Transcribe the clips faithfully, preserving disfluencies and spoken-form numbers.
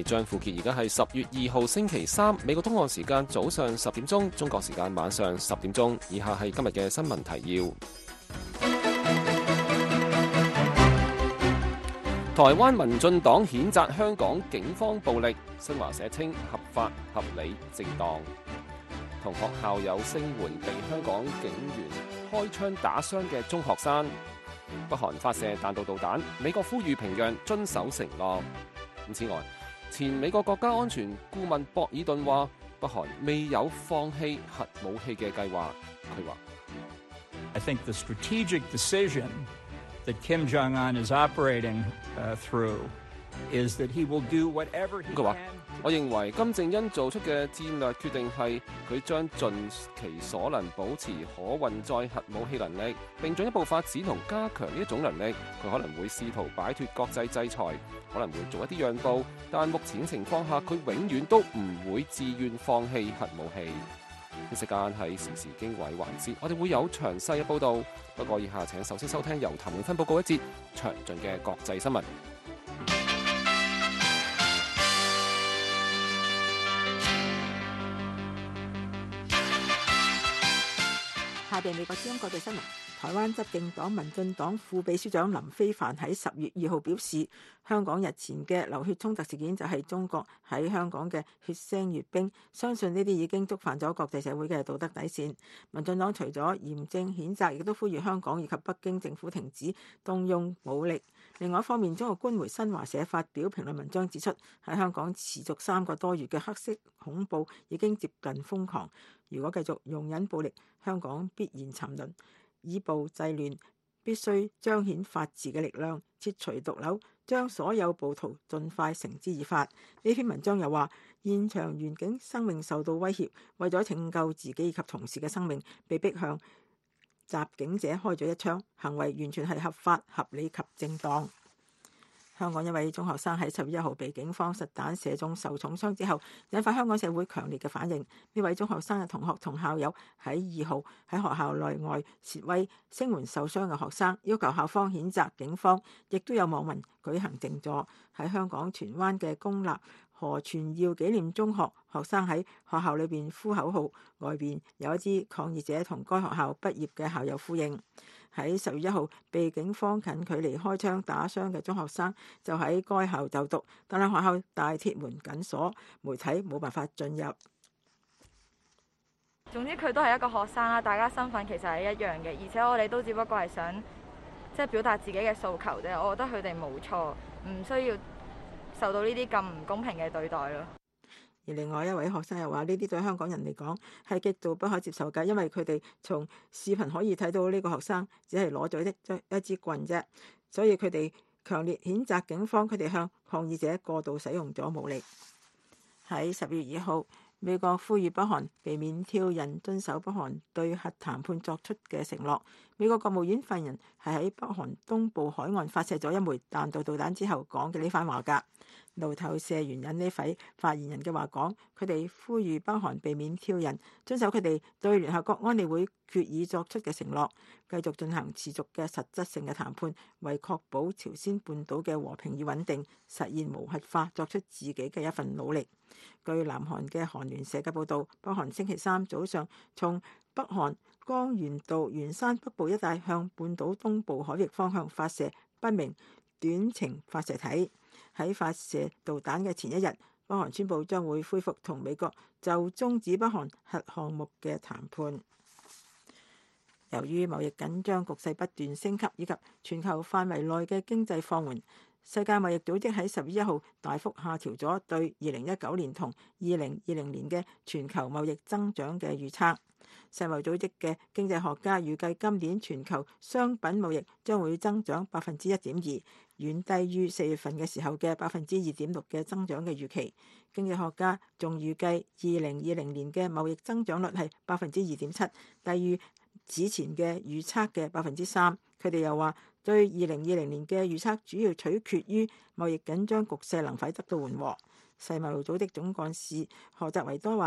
係張富傑，而家係十月二號星期三，美國東岸時間早上十點鐘，中國時間晚上十點鐘。以下係今日嘅新聞提要。台灣民進黨譴責香港警方暴力，新華社稱合法、合理、正當。同學校有聲援被香港警員開槍打傷嘅中學生。北韓發射彈道導彈，美國呼籲平壤遵守承諾。此外，前美國國家安全顧問博爾頓話，北韓未有放棄核武器嘅計劃。佢話 I think the strategic decision that Kim Jong-un is operating uh, through is that he will do whatever he can。 我認為金正恩做出嘅戰略決定係佢將盡其所能保持可運載核武器能力，並進一步發展同加強呢一種能力。佢可能會試圖擺脫國際制裁，可能會做一啲讓步，但目前情況下，佢永遠都唔會自願放棄核武器。呢時間係時事經緯環節，我哋會有詳細嘅報導。不過以下請首先收聽由譚永芬報告一節詳盡嘅國際新聞。 下邊美國之音國際新聞，台灣執政黨民進黨副秘書長林飛帆喺十月二號表示，香港日前嘅流血衝突事件就係中國喺香港嘅血腥閱兵，相信呢啲已經觸犯咗國際社會嘅道德底線。民進黨除咗嚴正譴責，亦都呼籲香港以及北京政府停止動用武力。另外一方面，中國官媒新華社發表評論文章指出，喺香港持續三個多月嘅黑色恐怖已經接近瘋狂。如果繼續容忍暴力，香港必然沉淪。以暴制亂，必須彰顯法治嘅力量，切除毒瘤，將所有暴徒盡快繩之以法。呢篇文章又話，現場員警生命受到威脅，為咗拯救自己以及同事嘅生命，被逼向襲警者開咗一槍，行為完全係合法、合理及正當。香港一位中學生喺十月一號被警方實彈射中受重傷之後，引發香港社會強烈嘅反應。呢位中學生嘅同學同校友喺二號喺學校內外示威，聲援受傷嘅學生，要求校方譴責警方。亦都有網民舉行靜坐。喺香港荃灣嘅公立何傳耀紀念中學，學生喺學校裏邊呼口號，外邊有一啲抗議者同該學校畢業嘅校友呼應。喺十月一號被警方近距離開槍打傷嘅中學生就喺該校就讀，但係學校大鐵門緊鎖，媒體冇辦法進入。 總之佢都係一個學生啦，大家身份其實係一樣嘅，而且我哋都只不過係想即係表達自己嘅訴求啫。我覺得佢哋冇錯，唔需要受到呢啲咁唔公平嘅對待咯。 而另外一位學生又話：呢啲對香港人嚟講係極度不可接受㗎，因為佢哋從視頻可以睇到呢個學生只係攞咗一一支棍啫，所以佢哋強烈譴責警方，佢哋向抗議者過度使用咗武力。喺十月二號，美國呼籲北韓避免挑釁，遵守北韓對核談判作出嘅承諾。美國國務院發言人係喺北韓東部海岸發射咗一枚彈道導彈之後講嘅呢番話㗎。路透社援引呢位發言人嘅話講，佢哋呼籲北韓避免挑釁，遵守佢哋對聯合國安理會決議作出嘅承諾，繼續進行持續嘅實質性嘅談判，為確保朝鮮半島嘅和平與穩定、實現無核化作出自己嘅一份努力。據南韓嘅韓聯社嘅報導，北韓星期三早上從北韓江原道元山北部一帶向半島東部海域方向發射不明短程發射體。喺發射導彈嘅前一日，北韓宣布將會恢復同美國就終止北韓核項目嘅談判。由於貿易緊張局勢不斷升級，以及全球範圍內嘅經濟放緩，世界貿易組織喺十月一號大幅下調咗對二零一九年同二零二零年嘅全球貿易增長嘅預測。世貿組織嘅經濟學家預計今年全球商品貿易將會增長百分之一點二，遠低於四月份嘅時候嘅百分之二點六嘅增長嘅預期。經濟學家仲預計二零二零年嘅貿易增長率係百分之二點七，低於此前嘅預測嘅百分之三。佢哋又話，對二零二零年嘅預測主要取決於貿易緊張局勢能否得到緩和。世貿組織總幹事何澤維多話，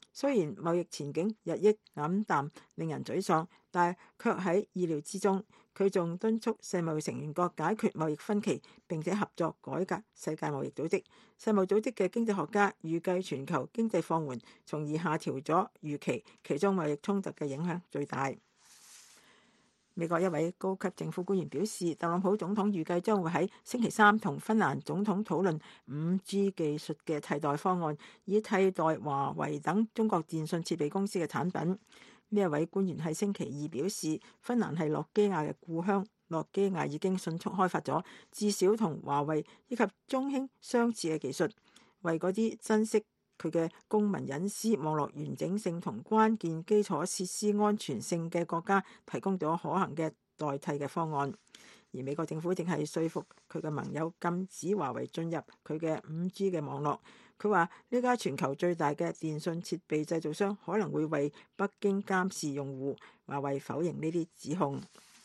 雖然貿易前景日益黯淡，令人沮喪，但卻喺意料之中。佢仲敦促世貿成員國解決貿易分歧，並且合作改革世界貿易組織。世貿組織嘅經濟學家預計全球經濟放緩，從而下調咗預期，其中貿易衝突嘅影響最大。美國一位高級政府官員表示，特朗普總統預計將會喺星期三同芬蘭總統討論五 G 技術嘅替代方案，以替代華為等中國電信設備公司嘅產品。呢一位官員喺星期二表示，芬蘭係諾基亞嘅故鄉，諾基亞已經迅速開發咗至少同華為以及中興相似嘅技術，為嗰啲珍惜佢嘅公民隱私、網絡完整性同關鍵基礎設施安全性嘅國家提供咗可行嘅代替嘅方案。而美國政府正係說服佢嘅盟友禁止華為進入佢嘅五 G 嘅網絡。佢話呢家全球最大嘅電信設備製造商可能會為北京監視用戶。華為否認呢啲指控。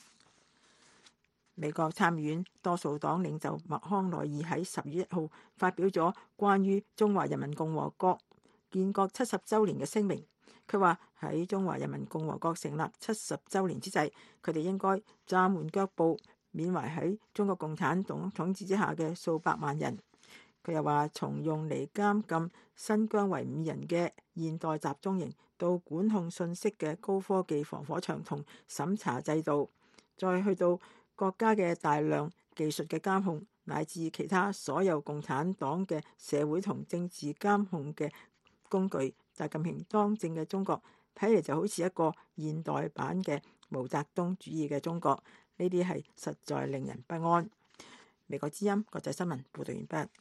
美國參議院多數黨領袖麥康奈爾喺十月一號發表咗關於中華人民共和國建國七十週年嘅聲明。佢話喺中華人民共和國成立七十週年之際，佢哋應該暫緩腳步，緬懷喺中國共產黨統治之下嘅數百萬人。佢又話，從用嚟監禁新疆維吾人嘅現代集中營，到管控信息嘅高科技防火牆同審查制度，再去到國家嘅大量技術嘅監控，乃至其他所有共產黨嘅社會同政治監控嘅工具，習近平當政嘅中國睇嚟就好似一個現代版嘅毛澤東主義嘅中國。呢啲係實在令人不安。美國之音國際新聞報道完畢。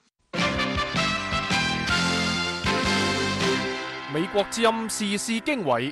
美國之音時事經緯，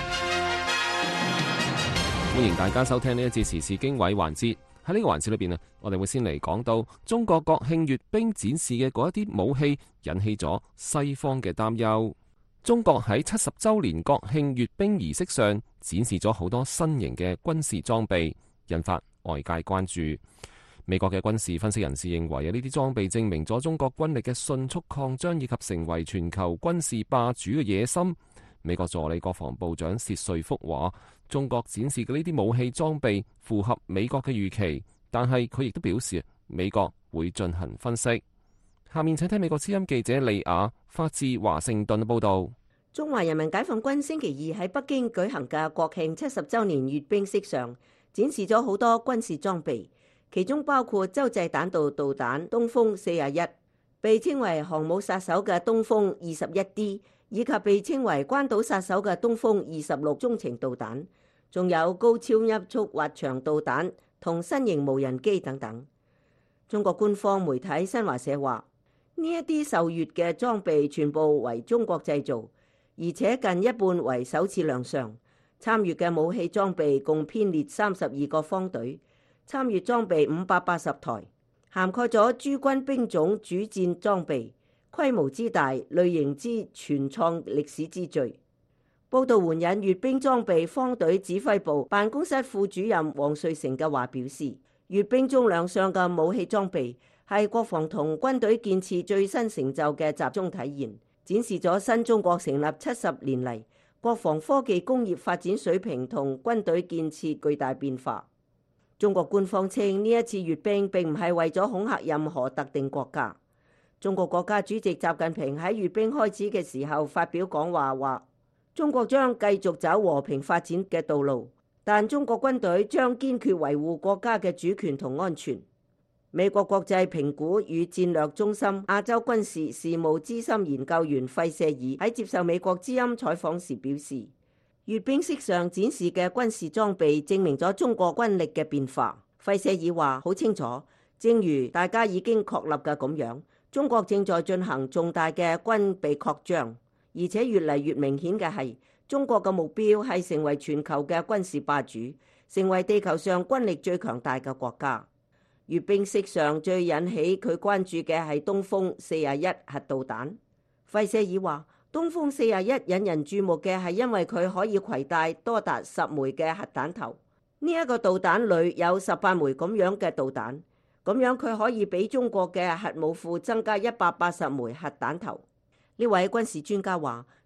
歡迎大家收聽呢一節時事經緯環節。喺呢個環節裏邊啊，我哋會先嚟講到中國國慶閱兵展示嘅嗰一啲武器，引起咗西方嘅擔憂。中國喺七十週年國慶閱兵儀式上展示咗好多新型嘅軍事裝備，引發外界關注。美國嘅軍事分析人士認為啊，呢啲裝備證明咗中國軍力嘅迅速擴張以及成為全球軍事霸主嘅野心。美國助理國防部長薛瑞福話，中國展示嘅呢啲武器裝備符合美國嘅預期，但係佢亦都表示美國會進行分析。下面請聽美國之音記者利亞發自華盛頓嘅報道。 中華人民解放軍星期二喺北京舉行嘅國慶七十週年閱兵式上，展示咗好多軍事裝備，其中包括洲際彈道導彈東風四十一，被稱為航母殺手嘅東風二十一 D， 以及被稱為關島殺手嘅東風二十六中程導彈，仲有高超音速滑翔導彈同新型無人機等等。中國官方媒體新華社話，呢一啲受閱嘅裝備全部為中國製造，而且近一半為首次亮相。參與嘅武器裝備共編列三十二個方隊，參與裝備五百八十台，涵蓋咗諸軍兵種主戰裝備，規模之大，類型之全創歷史之最。報道援引閱兵裝備方隊指揮部辦公室副主任王瑞成嘅話表示，閱兵中亮相嘅武器裝備係國防同軍隊建設最新成就嘅集中體現，展示咗新中國成立七十年嚟國防科技工業發展水平同軍隊建設巨大變化。中國官方稱呢一次閱兵並唔係為咗恐嚇任何特定國家。中國國家主席習近平喺閱兵開始嘅時候發表講話，話中國將繼續走和平發展嘅道路，但中國軍隊將堅決維護國家嘅主權同安全。美國國際評估與戰略中心亞洲軍事事務資深研究員費舍爾喺接受美國之音採訪時表示，閱兵式上展示嘅軍事裝備證明咗中國軍力嘅變化。費舍爾話好清楚，正如大家已經確立嘅咁樣，中國正在進行重大嘅軍備擴張，而且越嚟越明顯嘅係，中國嘅目標係成為全球嘅軍事霸主，成為地球上軍力最強大嘅國家。閱兵式上最引起佢關注嘅係東風四十一核導彈。費舍爾話，東風四十一引人注目嘅係因為佢可以攜帶多達十枚嘅核彈頭。呢、這、一個導彈裏有十八枚咁樣嘅導彈，咁樣佢可以比中國嘅核武庫增加一百八十枚核彈頭。呢位軍事專家話，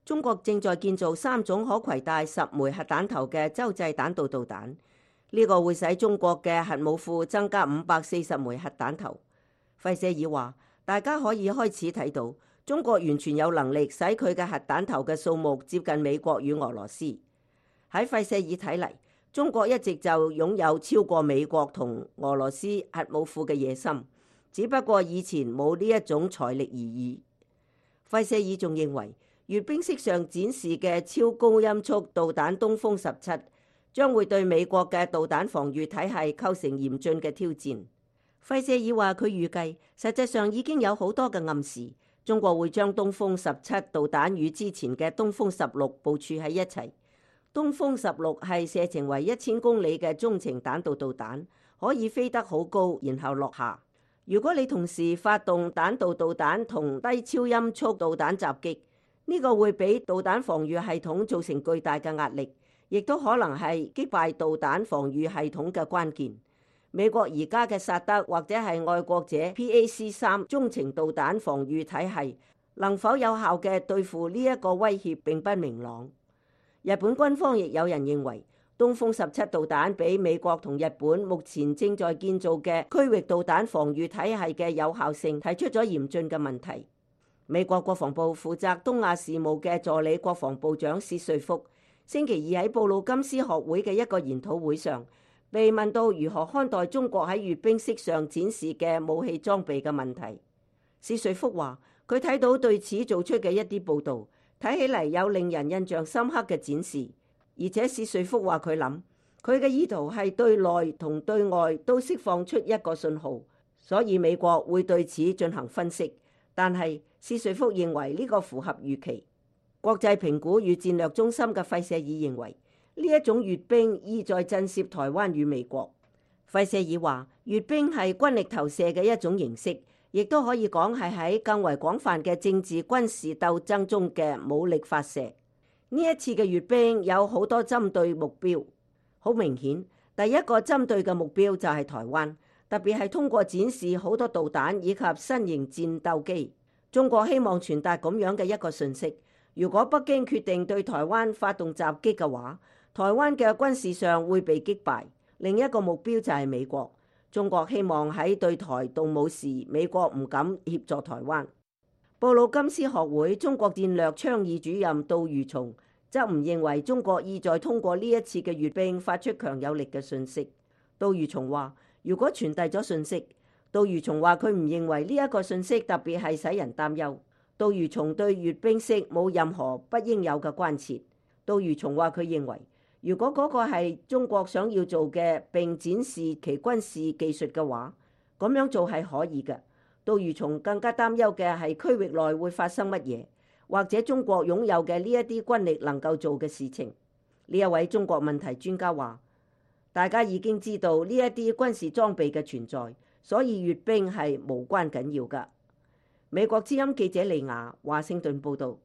中國正在建造三種可攜帶十枚核彈頭嘅洲際彈道導彈，呢個會使中國嘅核武庫增加五百四十枚核彈頭。費舍爾話：大家可以開始睇到，中國完全有能力使佢嘅核彈頭嘅數目接近美國與俄羅斯。喺費舍爾睇嚟，中國一直就擁有超過美國同俄羅斯核武庫嘅野心，只不過以前冇呢一種財力而已。費舍爾仲認為，閱兵式上展示嘅超高音速導彈東風十七將會對美國嘅導彈防禦體系構成嚴峻嘅挑戰。費舍爾話：佢預計實際上已經有好多嘅暗示，中國會將東風十七導彈與之前嘅東風十六部署喺一齊。東風十六係射程為一千公里嘅中程彈道導彈，可以飛得好高，然後落下。如果你同時發動彈道導彈同低超音速導彈襲擊，呢個會俾導彈防禦系統造成巨大嘅壓力，亦都可能係擊敗導彈防禦系統嘅關鍵。美國而家嘅薩德或者係愛國者 P A C 三中程導彈防禦體系能否有效嘅對付呢一個威脅並不明朗。日本軍方亦有人認為，東風十七導彈比美國同日本目前正在建造嘅區域導彈防禦體系嘅有效性提出咗嚴峻嘅問題。美國國防部負責東亞事務嘅助理國防部長薛瑞福星期二喺布魯金斯學會嘅一個研討會上，被問到如何看待中國喺閱兵式上展示嘅武器裝備嘅問題。薛瑞福話：佢睇到對此做出嘅一啲報導，睇起嚟有令人印象深刻嘅展示，而且薛瑞福話佢諗佢嘅意圖係對內同對外都釋放出一個信號，所以美國會對此進行分析。但係薛瑞福認為呢個符合預期。國際評估與戰略中心嘅費舍爾認為呢一種閱兵意在震懾台灣與美國。費舍爾話：閱兵係軍力投射嘅一種形式，亦都可以講係喺更為廣泛嘅政治軍事鬥爭中嘅武力發射。呢一次嘅閱兵有好多針對目標，好明顯，第一個針對嘅目標就係台灣。特別係通過展示好多導彈以及新型戰鬥機，中國希望傳達咁樣嘅一個訊息：如果北京決定對台灣發動襲擊嘅話，台灣嘅軍事上會被擊敗。另一個目標就係美國，中國希望喺對台動武時，美國唔敢協助台灣。布魯金斯學會中國戰略倡議主任杜如松則唔認為中國意在通過呢一次嘅閱兵發出強有力嘅訊息。杜如松話：如果傳遞咗訊息，杜如松話佢唔認為呢一個訊息特別係使人擔憂。杜如松對閱兵式冇任何不應有嘅關切。杜如松話佢認為，如果嗰個係中國想要做嘅並展示其軍事技術嘅話，咁樣做係可以嘅。杜如松更加擔憂嘅係區域內會發生乜嘢，或者中國擁有嘅呢一啲軍力能夠做嘅事情。呢一位中國問題專家話：大家已經知道呢一啲軍事裝備嘅存在，所以閱兵係無關緊要㗎。美國之音記者利亞華盛頓報導。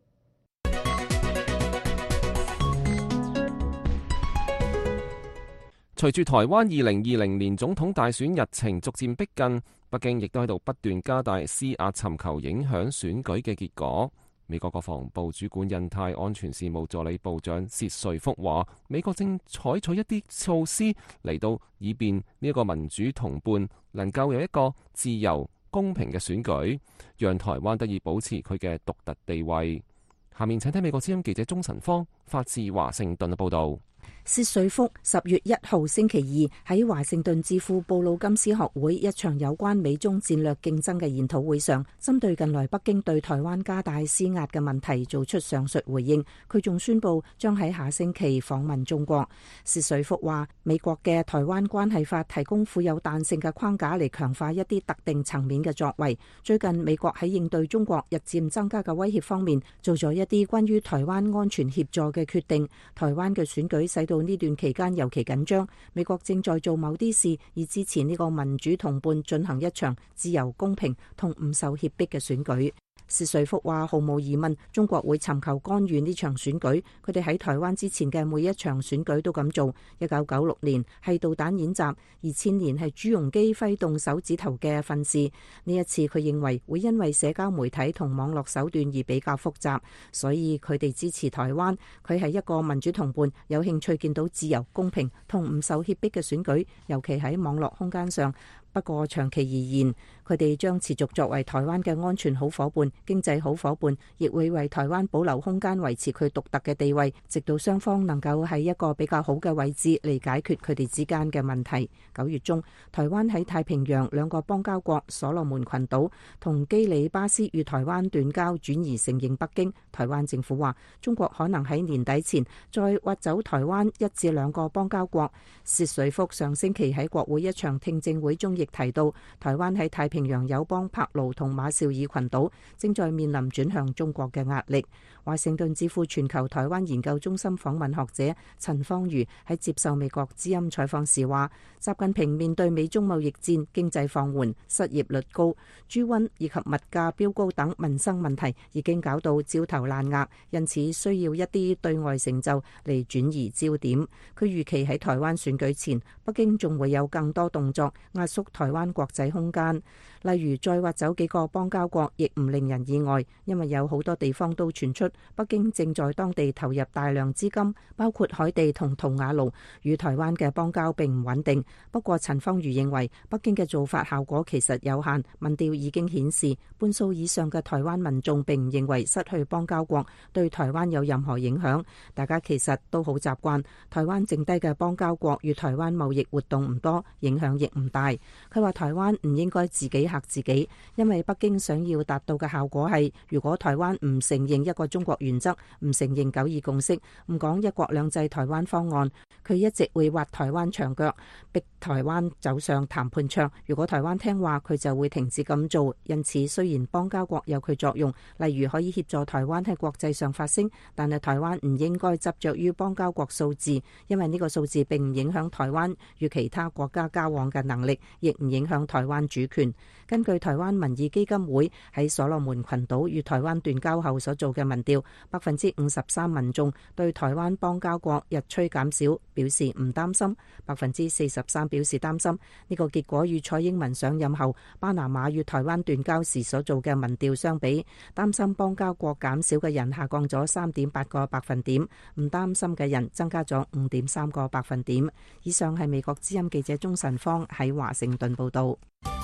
隨住台灣二零二零年總統大選日程逐漸逼近，北京亦都喺度不斷加大施壓，尋求影響選舉嘅結果。美國國防部主管印太安全事務助理部長薛瑞福話：美國正採取一啲措施嚟到，以便呢一個民主同伴能夠有一個自由公平嘅選舉，讓台灣得以保持佢嘅獨特地位。下面請聽美國之音記者鍾晨芳發自華盛頓嘅報導。 薛瑞福十月一號星期二喺華盛頓智庫布魯金斯學會一場有關美中戰略競爭嘅研討會上，針對近來北京對台灣加大施壓嘅問題做出上述回應。佢仲宣布將喺下星期訪問中國。薛瑞福話：美國嘅台灣關係法提供富有彈性嘅框架嚟強化一啲特定層面嘅作為。最近美國喺應對中國日漸增加嘅威脅方面，做咗一啲關於台灣安全協助嘅決定。台灣嘅選舉使到呢段期間尤其緊張，美國正在做某啲事，以支持呢個民主同伴進行一場自由、公平同唔受脅迫嘅選舉。 薛瑞福話：毫無疑問，中國會尋求干預呢場選舉。佢哋喺台灣之前嘅每一場選舉都咁做。一九九六年係導彈演習，二千年係朱鎔基揮動手指頭嘅訓示。呢一次佢認為會因為社交媒體同網絡手段而比較複雜，所以佢哋支持台灣。佢係一個民主同伴，有興趣見到自由、公平同唔受脅迫嘅選舉，尤其喺網絡空間上。不過長期而言，佢哋將持續作為台灣嘅安全好伙伴、經濟好伙伴，亦會為台灣保留空間，維持佢獨特嘅地位，直到雙方能夠喺一個比較好嘅位置嚟解決佢哋之間嘅問題。九月中，台灣喺太平洋兩個邦交國所羅門群島同基里巴斯與台灣斷交，轉移承認北京。台灣政府話，中國可能喺年底前再挖走台灣一至兩個邦交國。薛瑞福上星期喺國會一場聽證會中亦提到，台灣喺太平洋友邦帕勞同馬紹爾群島正在面臨轉向中國嘅壓力。華盛頓智庫全球台灣研究中心訪問學者陳方如喺接受美國之音採訪時話，習近平面對美中貿易戰、經濟放緩、失業率高、豬瘟以及物價飆高等民生問題，已經搞到焦頭爛額，因此需要一啲對外成就嚟轉移焦點。佢預期喺台灣選舉前，北京仲會有更多動作壓縮台灣國際空間，例如再挖走幾個邦交國，亦唔令人意外，因為有好多地方都傳出北京正在當地投入大量資金，包括海地同圖瓦盧，與台灣嘅邦交並唔穩定。不過陳方如認為，北京嘅做法效果其實有限，民調已經顯示半數以上嘅台灣民眾並唔認為失去邦交國對台灣有任何影響，大家其實都好習慣台灣剩低嘅邦交國與台灣貿易活動唔多，影響亦唔大。佢話台灣唔應該自己嚇自己，因為北京想要達到嘅效果係，如果台灣唔承認一個中國原則，唔承認九二共識，唔講一國兩制台灣方案，佢一直會挖台灣牆腳，逼台灣走上談判桌。如果台灣聽話，佢就會停止咁做。因此，雖然邦交國有佢作用，例如可以協助台灣喺國際上發聲，但係台灣唔應該執着於邦交國數字，因為呢個數字並唔影響台灣與其他國家交往嘅能力，亦唔影響台灣主權。根據台灣民意基金會喺所羅門群島與台灣斷交後所做嘅民調，百分之五十三民眾對台灣邦交國日趨減少表示唔擔心，百分之四十三表示擔心。呢個結果與蔡英文上任後巴拿馬與台灣斷交時所做嘅民調相比，擔心邦交國減少嘅人下降咗三點八個百分點，唔擔心嘅人增加咗五點三個百分點。以上係美國之音記者鍾晨芳喺華盛頓報道。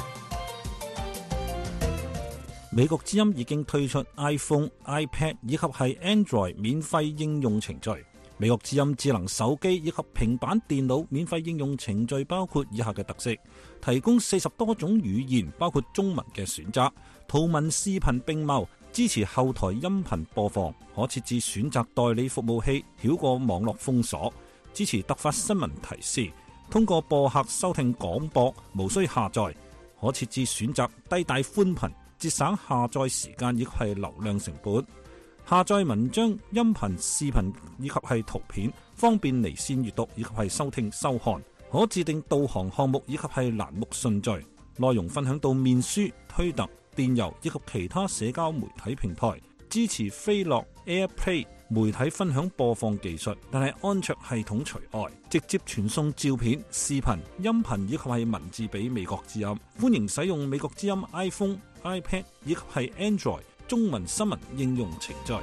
美國之音已經推出 iPhone、iPad 以及係 Android 免費應用程序。美國之音智能手機以及平板電腦免費應用程序包括以下嘅特色：提供四十多種語言，包括中文嘅選擇，圖文視頻並茂，支持後台音頻播放，可設置選擇代理服務器，繞過網絡封鎖，支持突發新聞提示，通過播客收聽廣播，無需下載，可設置選擇低帶寬頻，節省下載時間以及係流量成本。下載文章、音頻、視頻以及係圖片，方便離線閱讀以及係收聽收看。可自定導航項目以及係欄目順序。內容分享到面書、推特、電郵以及其他社交媒體平台。支持飛樂 AirPlay 媒體分享播放技術，但係安卓系統除外。直接傳送照片、視頻、音頻以及係文字俾美國之音。歡迎使用美國之音 iPhone、iPad 以及係 Android中文新聞應用程序。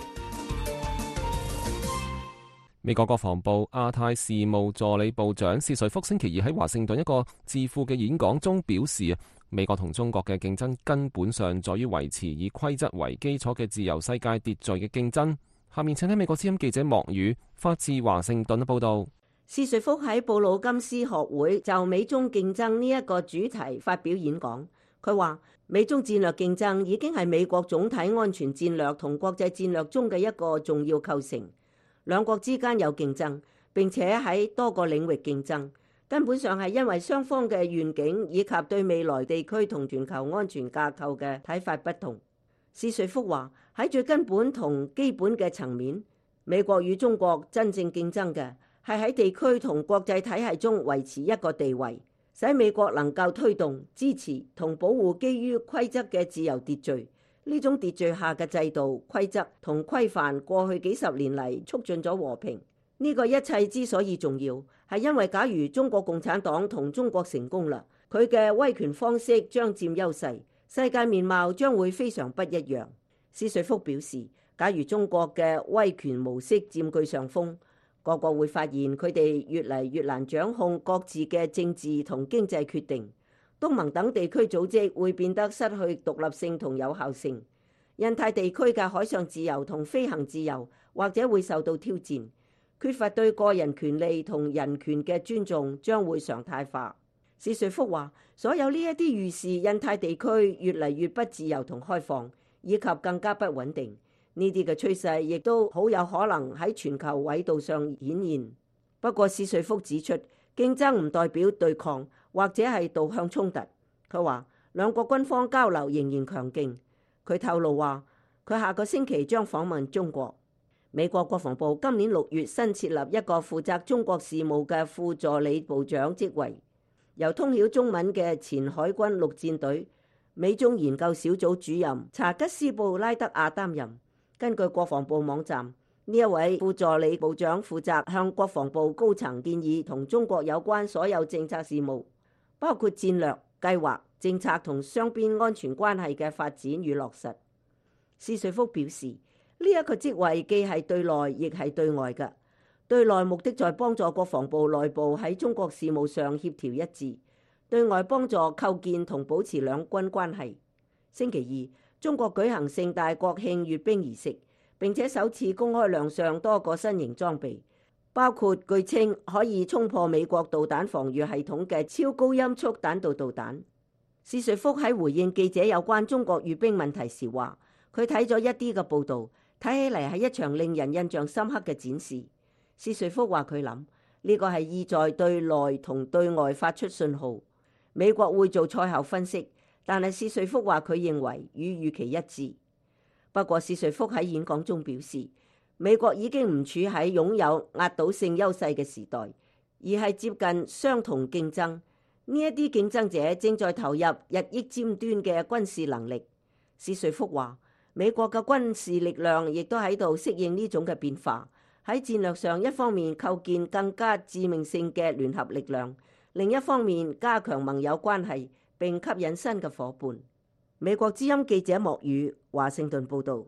美國國防部亞太事務助理部長薛瑞福星期二喺華盛頓一個智庫嘅演講中表示，美國同中國嘅競爭根本上在於維持以規則為基礎嘅自由世界秩序嘅競爭。下面請聽美國之音記者莫宇發自華盛頓嘅報道。 薛瑞福喺布魯金斯學會就美中競爭呢一個主題發表演講，佢話美中戰略競爭已經係美國總體安全戰略同國際戰略中嘅一個重要構成。兩國之間有競爭，並且喺多個領域競爭，根本上係因為雙方嘅願景以及對未來地區同全球安全架構嘅睇法不同。薛瑞福話喺最根本同基本嘅層面，美國與中國真正競爭嘅係喺地區同國際體系中維持一個地位，使美國能夠推動、支持同保護基於規則嘅自由秩序， 呢種秩序下嘅制度、規則同規範，過去幾十年嚟促進咗和平。呢個一切之所以重要，係因為假如中國共產黨同中國成功啦，佢嘅威權方式將佔優勢，世界面貌將會非常不一樣。施瑞福表示，假如中國嘅威權模式佔據上風，各國會發現佢哋越嚟越難掌控各自嘅政治同經濟決定。東盟等地區組織會變得失去獨立性同有效性。印太地區嘅海上自由同飛行自由或者會受到挑戰。缺乏對個人權利同人權嘅尊重將會常態化。史瑞福話：所有呢一啲預示印太地區越嚟越不自由同開放，以及更加不穩定。呢啲嘅趨勢亦都好有可能喺全球緯度上顯現。不過史瑞福指出，競爭唔代表對抗或者係導向衝突。佢話兩國軍方交流仍然強勁。佢透露話，佢下個星期將訪問中國。美國國防部今年六月新設立一個負責中國事務嘅副助理部長職位，由通曉中文嘅前海軍陸戰隊美中研究小組主任查吉斯布拉德亞擔任。根據國防部網站，呢一位副助理部長負責向國防部高層建議同中國有關所有政策事務，包括戰略、計劃、政策同雙邊安全關係嘅發展與落實。施瑞福表示，呢一個職位既係對內亦係對外嘅。對內目的在幫助國防部內部喺中國事務上協調一致，對外幫助構建同保持兩軍關係。星期二，中國舉行盛大國慶閱兵儀式，並且首次公開亮相多個新型裝備，包括據稱可以衝破美國導彈防禦系統嘅超高音速彈道導彈。施瑞福喺回應記者有關中國閱兵問題時話，佢睇咗一啲嘅報導，睇起嚟係一場令人印象深刻嘅展示。施瑞福話佢諗呢個係意在對內同對外發出信號。美國會做賽後分析，但係施瑞福話佢認為與預期一致。不過施瑞福喺演講中表示，美國已經唔處喺擁有壓倒性優勢嘅時代，而係接近相同競爭。呢一啲競爭者正在投入日益尖端嘅軍事能力。施瑞福話，美國嘅軍事力量亦都喺度適應呢種嘅變化，喺戰略上一方面構建更加致命性嘅聯合力量，另一方面加強盟友關係並吸引新嘅夥伴。美國之音記者莫宇華盛頓報導。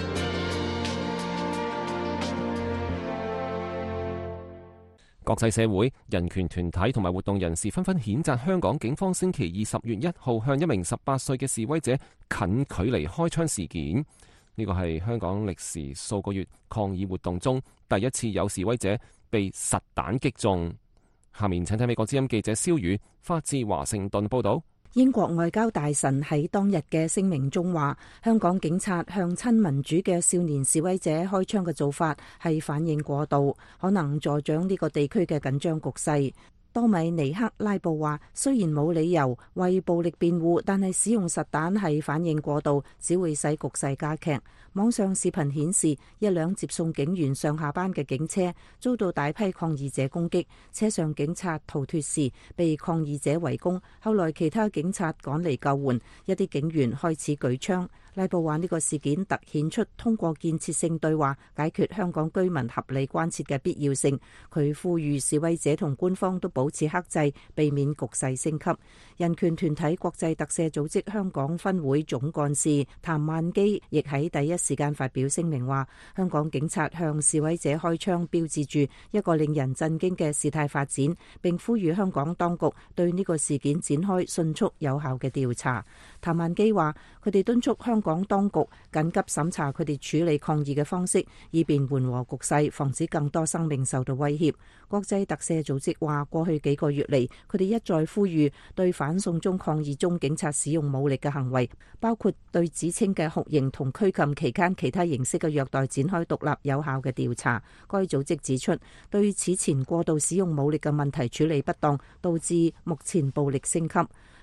國際社會、人權團體同埋活動人士紛紛譴責香港警方星期二十月一號向一名十八歲嘅示威者近距離開槍事件。呢個係香港歷時數個月抗議活動中第一次有示威者被實彈擊中。下面請睇美國之音記者蕭宇發自華盛頓報導。 英國外交大臣喺當日嘅聲明中話，香港警察向親民主嘅少年示威者開槍嘅做法係反應過度，可能助長呢個地區嘅緊張局勢。多米尼克拉布話，雖然冇理由為暴力辯護，但係使用實彈係反應過度，只會使局勢加劇。網上視頻顯示，一輛接送警員上下班嘅警車遭到大批抗議者攻擊，車上警察逃脫時被抗議者圍攻，後來其他警察趕嚟救援，一啲警員開始舉槍。拉布話呢個事件突顯出通過建設性對話解決香港居民合理關切嘅必要性。佢呼籲示威者同官方都保持克制，避免局勢升級。人權團體國際特赦組織香港分會總幹事譚萬基亦喺第一時間發表聲明話，香港警察向示威者開槍標誌住一個令人震驚嘅事態發展，並呼籲香港當局對呢個事件展開迅速有效嘅調查。譚萬基話，佢哋敦促香港當局緊急審查佢哋處理抗議嘅方式，以便緩和局勢，防止更多生命受到威脅。國際特赦組織話，過去幾個月嚟，佢哋一再呼籲對反送中抗議中警察使用武力嘅行為，包括對指稱嘅酷刑同拘禁期間其他形式嘅虐待展開獨立有效嘅調查。該組織指出，對此前過度使用武力嘅問題處理不當，導致目前暴力升級。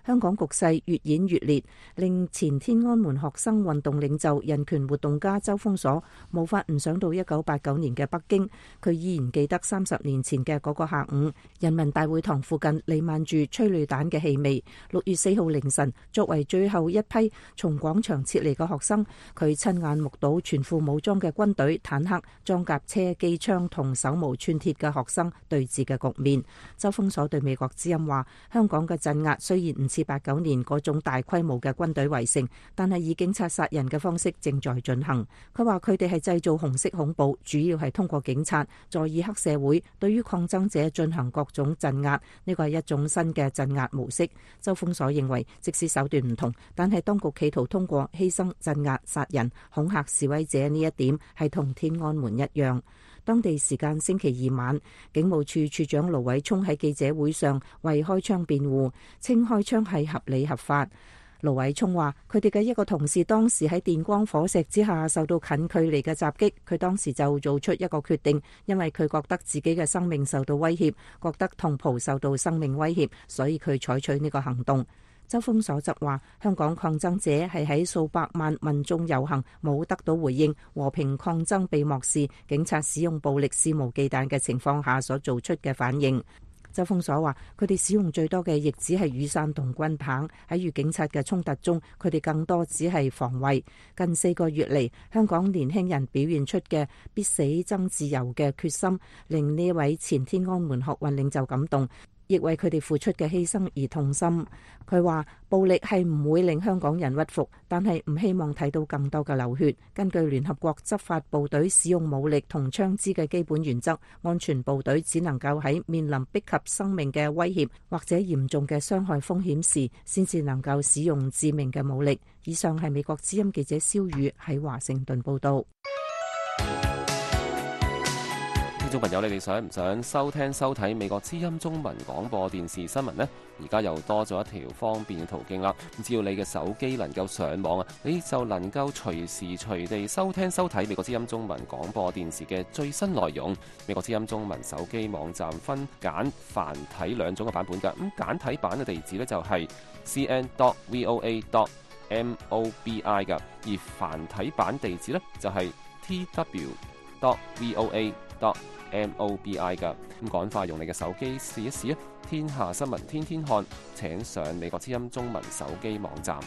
香港局勢越演越烈，令前天安門學生運動領袖、人權活動家周鋒鎖無法唔想到一九八九年嘅北京。佢依然記得三十年前嘅嗰個下午，人民大會堂附近彌漫住催淚彈嘅氣味。六月四號凌晨，作為最後一批從廣場撤離嘅學生，佢親眼目睹全副武裝嘅軍隊、坦克、裝甲車、機槍同手無寸鐵嘅學生對峙嘅局面。周鋒鎖對美國之音話：香港嘅鎮壓雖然唔似八九年嗰種大規模嘅軍隊圍城，但係以警察殺人嘅方式正在進行。佢話佢哋係製造紅色恐怖，主要係通過警察在以黑社會對於抗爭者進行各種鎮壓，呢個係一種新嘅鎮壓模式。周鋒鎖認為，即使手段唔同，但係當局企圖通過犧牲、鎮壓、殺人、恐嚇示威者呢一點係同天安門一樣。當地時間星期二晚，警務處處長盧偉聰喺記者會上為開槍辯護，稱開槍係合理合法。盧偉聰話：佢哋嘅一個同事當時喺電光火石之下受到近距離嘅襲擊，佢當時就做出一個決定，因為佢覺得自己嘅生命受到威脅，覺得同袍受到生命威脅，所以佢採取呢個行動。周鋒鎖則話：香港抗爭者係喺數百萬民眾遊行冇得到回應，和平抗爭被漠視，警察使用暴力肆無忌憚嘅情況下所做出嘅反應。周鋒鎖話：佢哋使用最多嘅亦只係雨傘同軍棒，喺與警察嘅衝突中，佢哋更多只係防衛。近四個月嚟，香港年輕人表現出嘅必死爭自由嘅決心，令呢位前天安門學運領袖感動，亦為佢哋付出嘅犧牲而痛心。佢話：暴力係唔會令香港人屈服，但係唔希望睇到更多嘅流血。根據聯合國執法部隊使用武力同槍支嘅基本原則，安全部隊只能夠喺面臨逼及生命嘅威脅或者嚴重嘅傷害風險時，先至能夠使用致命嘅武力。以上係美國之音記者蕭宇喺華盛頓報道。 聽眾朋友，你哋想唔想收聽收睇美國之音中文廣播電視新聞呢？而家又多咗一條方便嘅途徑啦。只要你嘅手機能夠上網啊，你就能夠隨時隨地收聽收睇美國之音中文廣播電視嘅最新內容。美國之音中文手機網站分簡繁體兩種嘅版本㗎。咁簡體版嘅地址呢，就係 c n dot v o a dot m o b i 㗎，而繁體版地址呢，就係 t w dot v o a dot m o b i 噶。咁趕快用你嘅手機試一試啊！天下新聞天天看，請上美國之音中文手機網站。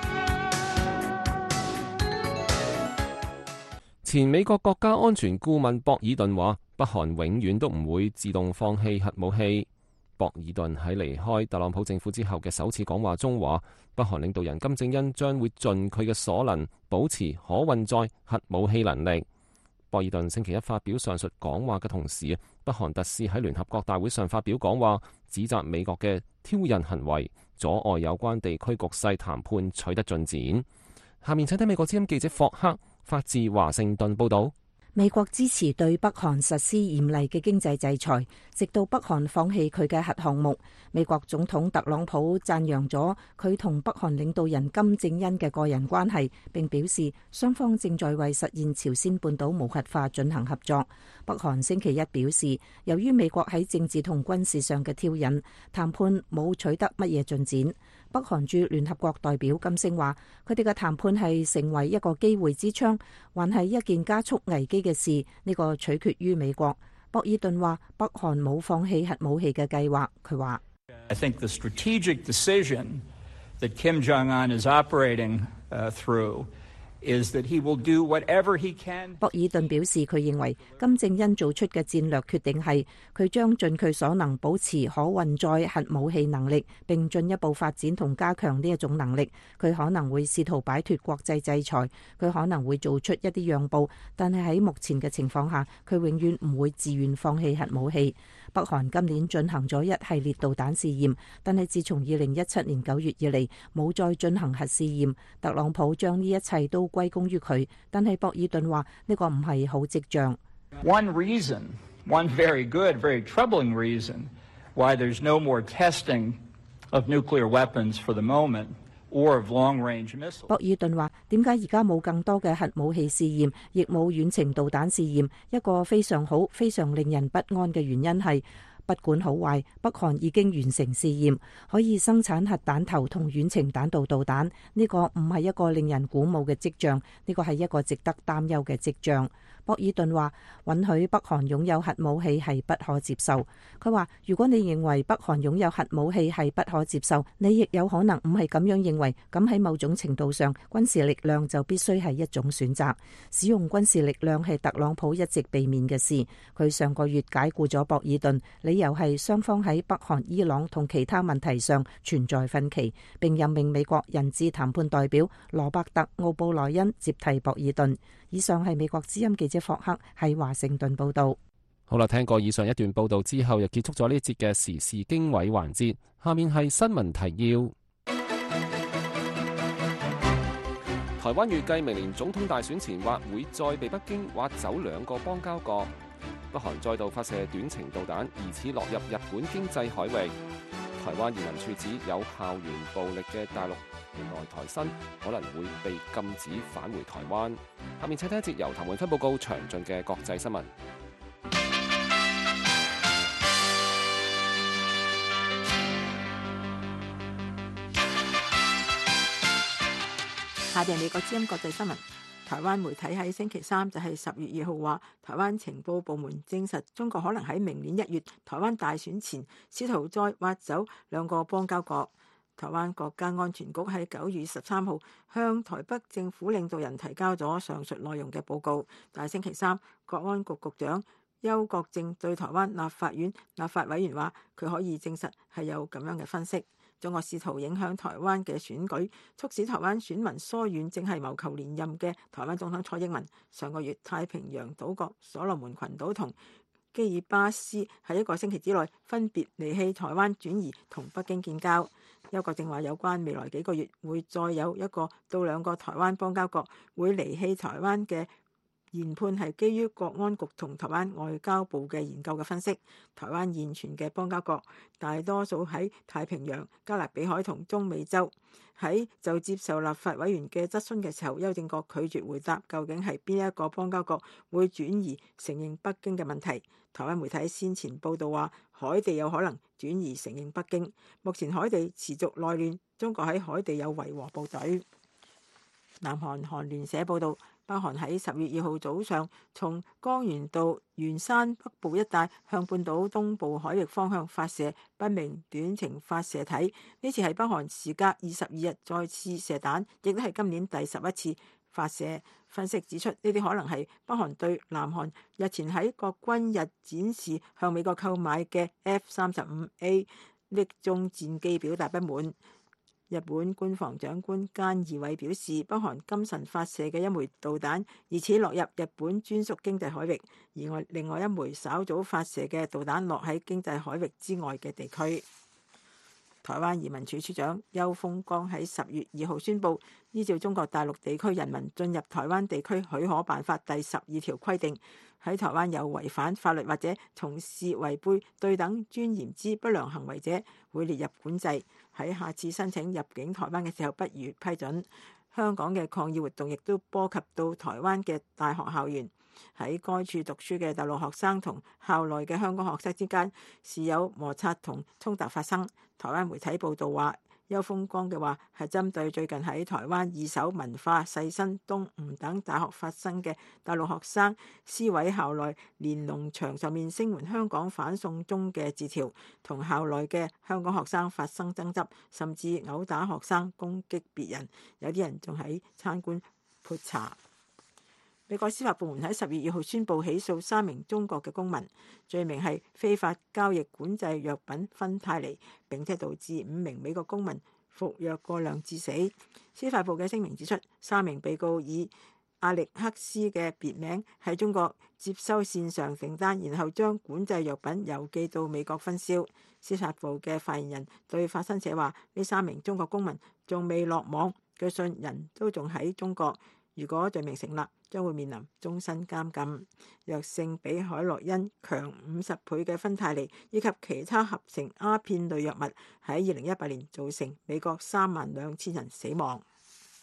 前美國國家安全顧問博爾頓話：北韓永遠都唔會自動放棄核武器。博爾頓喺離開特朗普政府之後嘅首次講話中話：北韓領導人金正恩將會盡佢嘅所能保持可運載核武器能力。博爾頓星期一發表上述講話嘅同時，北韓特使喺聯合國大會上發表講話，指責美國嘅挑釁行為阻礙有關地區局勢談判取得進展。下面請睇美國之音記者霍克發自華盛頓報道。 美國支持對北韓實施嚴厲嘅經濟制裁，直到北韓放棄佢嘅核項目。美國總統特朗普讚揚咗佢同北韓領導人金正恩嘅個人關係，並表示雙方正在為實現朝鮮半島無核化進行合作。北韓星期一表示，由於美國喺政治同軍事上嘅挑釁，談判冇取得乜嘢進展。北韓駐聯合國代表金星話，佢哋嘅談判係成為一個機會之窗，還係一件加速危機嘅事，呢個取決於美國。博爾頓話，北韓冇放棄核武器嘅計劃。佢話 I think the strategic decision that Kim Jong-un is operating uh, through is that he will do whatever he can. 博爾頓表示，佢認為金正恩做出嘅戰略決定係佢將盡佢所能保持可運載核武器能力，並進一步發展同加強呢一種能力。佢可能會試圖擺脫國際制裁，佢可能會做出一啲讓步，但係喺目前嘅情況下，佢永遠唔會自願放棄核武器。北韓今年進行咗一系列導彈試驗，但係自從二零一七年九月以嚟冇再進行核試驗。特朗普將呢一切都歸功於佢，但係博爾頓話呢個唔係好跡象。 One reason, one very good, very troubling reason why there's no more testing of nuclear weapons for the moment or of long-range missiles. 博爾頓話：點解而家冇更多嘅核武器試驗，亦冇遠程導彈試驗？一個非常好、非常令人不安嘅原因係不管好壞，北韓已經完成試驗，可以生產核彈頭同遠程彈道導彈。呢個唔係一個令人鼓舞嘅跡象，呢個係一個值得擔憂嘅跡象。博爾頓話：允許北韓擁有核武器係不可接受。佢話：如果你認為北韓擁有核武器係不可接受，你亦有可能唔係咁樣認為。咁喺某種程度上，軍事力量就必須係一種選擇。使用軍事力量係特朗普一直避免嘅事。佢上個月解僱咗博爾頓，理由係雙方喺北韓、伊朗同其他問題上存在分歧，並任命美國人質談判代表羅伯特·奧布萊恩接替博爾頓。以上係美國之音記者霍克喺華盛頓報道。 好啦，聽過以上一段報道之後，又結束咗呢一節嘅時事經緯環節。下面係新聞提要。台灣預計明年總統大選前或會再被北京挖走兩個邦交國。北韓再度發射短程導彈，疑似落入日本經濟海域。台灣移民處指有校園暴力嘅大陸來台生可能會被禁止返回台灣。下面請睇一節由譚永芬報告詳盡嘅國際新聞。 下邊美國之音國際新聞。台灣媒體喺星期三就係十月二號話，台灣情報部門證實中國可能喺明年一月台灣大選前試圖再挖走兩個邦交國。台灣國家安全局喺九月十三號向台北政府領導人提交咗上述內容嘅報告，但係星期三國安局局長邱國正對台灣立法院立法委員話，佢可以證實係有咁樣嘅分析。中國試圖影響台灣嘅選舉，促使台灣選民疏遠正係謀求連任嘅台灣總統蔡英文。上個月太平洋島國所羅門群島同基爾巴斯喺一個星期之內分別離棄台灣，轉移同北京建交。邱國正話有關未來幾個月會再有一個到兩個台灣邦交國會離棄台灣嘅研判係基於國安局同台灣外交部嘅研究嘅分析。台灣現存嘅邦交國大多數喺太平洋、加勒比海同中美洲。喺就接受立法委員嘅質詢嘅時候，邱正國拒絕回答究竟係邊一個邦交國會轉移承認北京嘅問題。台灣媒體先前報道話，海地有可能轉移承認北京。目前海地持續內亂，中國喺海地有維和部隊。南韓韓聯社報道，北韓喺十月二號早上從江原道元山北部一帶向半島東部海域方向發射不明短程發射體。呢次係北韓時隔二十二日再次射彈，亦都係今年第十一次發射。分析指出，呢啲可能係北韓對南韓日前喺國軍日展示向美國購買嘅 F 三十五 A 匿蹤戰機表達不滿。日本官房長官菅義偉表示，北韓今晨發射嘅一枚導彈疑似落入日本專屬經濟海域，而外另外一枚稍早發射嘅導彈落喺經濟海域之外嘅地區。台灣移民署署長邱豐剛喺十月二號宣布，依照中國大陸地區人民進入台灣地區許可辦法第十二條規定，喺台灣有違反法律或者從事違背對等尊嚴之不良行為者，會列入管制。喺下次申請入境台灣嘅時候不予批准。香港嘅抗議活動亦都波及到台灣嘅大學校園。喺該處讀書嘅大陸學生同校內嘅香港學生之間是有摩擦同衝突發生。台灣媒體報道話，邱豐剛嘅話係針對最近喺台灣二手文化、世新、東吳等大學發生嘅大陸學生撕毀校內連儂牆上面聲援香港反送中嘅字條，同校內嘅香港學生發生爭執，甚至毆打學生、攻擊別人，有啲人仲喺餐館潑茶。美國司法部門喺十月二號宣布起訴三名中國嘅公民，罪名係非法交易管制藥品芬太尼，並且導致五名美國公民服藥過量致死。司法部嘅聲明指出，三名被告以阿力克斯嘅別名喺中國接收線上訂單，然後將管制藥品郵寄到美國分銷。司法部嘅發言人對法新社話：呢三名中國公民仲未落網，據信人都仲喺中國。如果罪名成立，將會面臨終身監禁。藥性比海洛因強五十倍嘅芬太尼以及其他合成鴉片類藥物，喺二零一八年造成美國三萬兩千人死亡。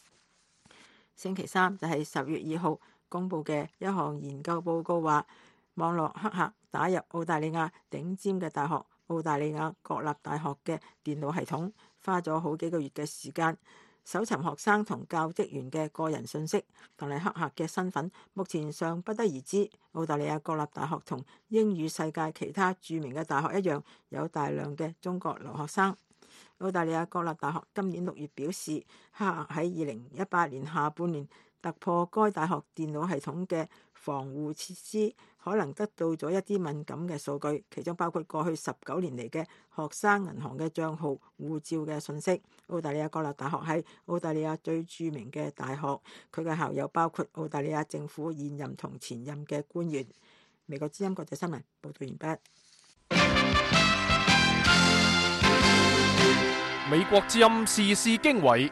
星期三就係十月二號公佈嘅一項研究報告話， 網絡黑客打入澳大利亞頂尖嘅大學澳大利亞國立大學嘅電腦系統，花咗好幾個月嘅時間搜尋學生同教職員嘅個人信息，但係黑客嘅身份目前尚不得而知。澳大利亞國立大學同英語世界其他著名嘅大學一樣，有大量嘅中國留學生。澳大利亞國立大學今年六月表示，黑客喺二零一八年下半年突破該大學電腦系統嘅防護設施，可能得到咗一啲敏感嘅數據，其中包括過去十九年嚟嘅學生銀行嘅帳號、護照嘅信息。澳大利亞國立大學係澳大利亞最著名嘅大學，佢嘅校友包括澳大利亞政府現任同前任嘅官員。美國之音國際新聞報道完畢。 美國之音時事經緯，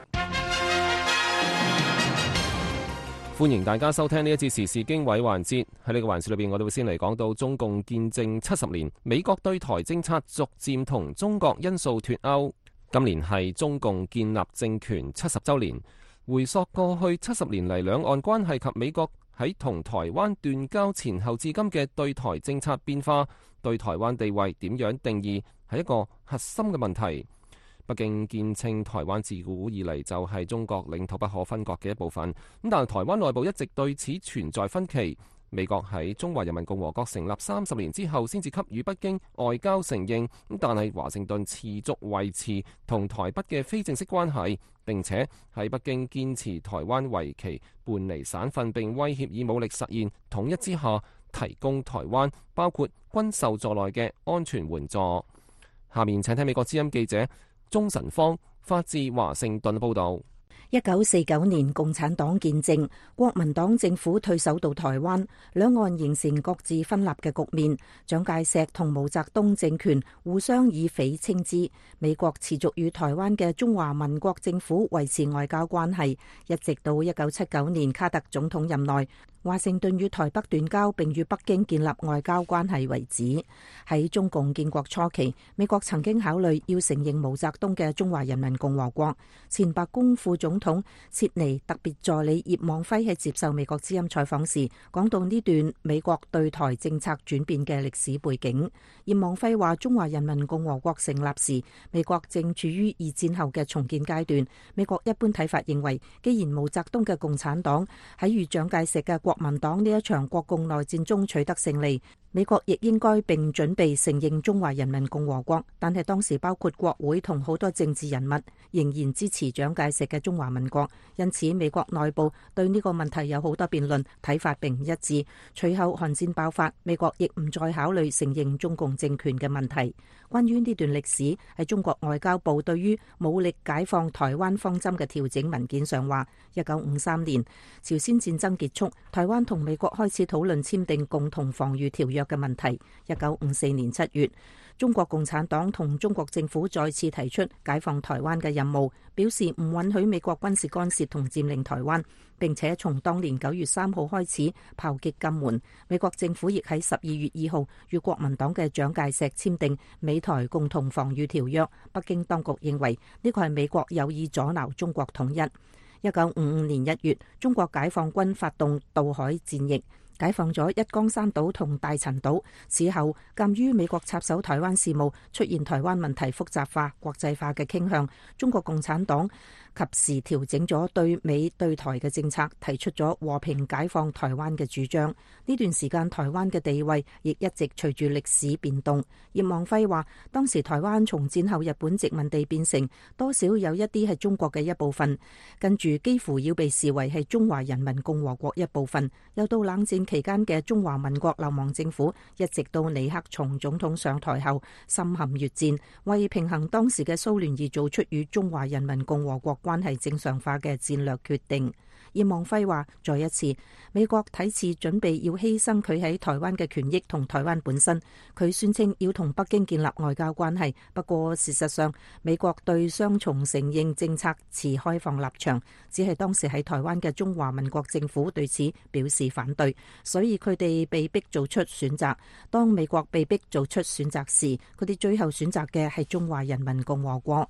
歡迎大家收聽呢一節時事經緯環節。喺呢個環節裏邊，我哋會先嚟講到中共建政七十年，美國對台政策逐漸同中國因素脫鈎。今年係中共建立政權七十週年，回溯過去七十年嚟兩岸關係及美國喺同台灣斷交前後至今嘅對台政策變化，對台灣地位點樣定義，係一個核心嘅問題。北京堅稱台灣自古以嚟就係中國領土不可分割嘅一部分，咁但係台灣內部一直對此存在分歧。美國喺中華人民共和國成立三十年之後先至給予北京外交承認，咁但係華盛頓持續維持同台北嘅非正式關係，並且喺北京堅持台灣為其叛離省份並威脅以武力實現統一之下，提供台灣包括軍售在內嘅安全援助。下面請聽美國之音記者鍾晨芳發自華盛頓報道。 一九四九年共產黨建政，國民黨政府退守到台灣，兩岸形成各自分立嘅局面。蔣介石同毛澤東政權互相以匪稱之。美國持續與台灣嘅中華民國政府維持外交關係，一直到一九七九年卡特總統任內，華盛頓與台北斷交並與北京建立外交關係為止。喺中共建國初期，美國曾經考慮要承認毛澤東嘅中華人民共和國。前白宮副總統切尼特別助理葉望輝喺接受美國之音採訪時，講到呢段美國對台政策轉變嘅歷史背景。葉望輝話：中華人民共和國成立時，美國正處於二戰後嘅重建階段。美國一般睇法認為，既然毛澤東嘅共產黨喺與蔣介石嘅國民黨呢一場國共內戰中取得勝利，美國亦應該並準備承認中華人民共和國。但係當時包括國會同好多政治人物仍然支持蔣介石嘅中華民國，因此美國內部對呢個問題有好多辯論，睇法並唔一致。隨後韓戰爆發，美國亦唔再考慮承認中共政權嘅問題。關於呢段歷史，喺中國外交部對於武力解放台灣方針嘅調整文件上話，一九五三年朝鮮戰爭結束，台灣同美國開始討論簽訂共同防禦條約嘅問題。一九五四年七月，中國共產黨同中國政府再次提出解放台灣嘅任務，表示唔允許美國軍事干涉同佔領台灣，並且從當年九月三號開始炮擊金門。美國政府亦喺十二月二號與國民黨嘅蔣介石簽訂美台共同防禦條約。北京當局認為呢個係美國有意阻撓中國統一。一九五五年一月，中國解放軍發動渡海戰役，解放咗一江山島同大陳島。此後，鑑於美國插手台灣事務，出現台灣問題複雜化、國際化嘅傾向，中國共產黨及時調整咗對美對台嘅政策，提出咗和平解放台灣嘅主張。呢段時間，台灣嘅地位亦一直隨住歷史變動。葉望輝話：當時台灣從戰後日本殖民地變成多少有一啲係中國嘅一部分，跟住幾乎要被視為係中華人民共和國一部分。又到冷戰期間嘅中華民國流亡政府，一直到尼克松總統上台後，深陷越戰，為平衡當時嘅蘇聯而做出與中華人民共和國關係正常化嘅戰略決定。葉望輝話：再一次，美國睇似準備要犧牲佢喺台灣嘅權益同台灣本身。佢宣稱要同北京建立外交關係，不過事實上，美國對雙重承認政策持開放立場，只係當時喺台灣嘅中華民國政府對此表示反對，所以佢哋被逼做出選擇。當美國被逼做出選擇時，佢哋最後選擇嘅係中華人民共和國。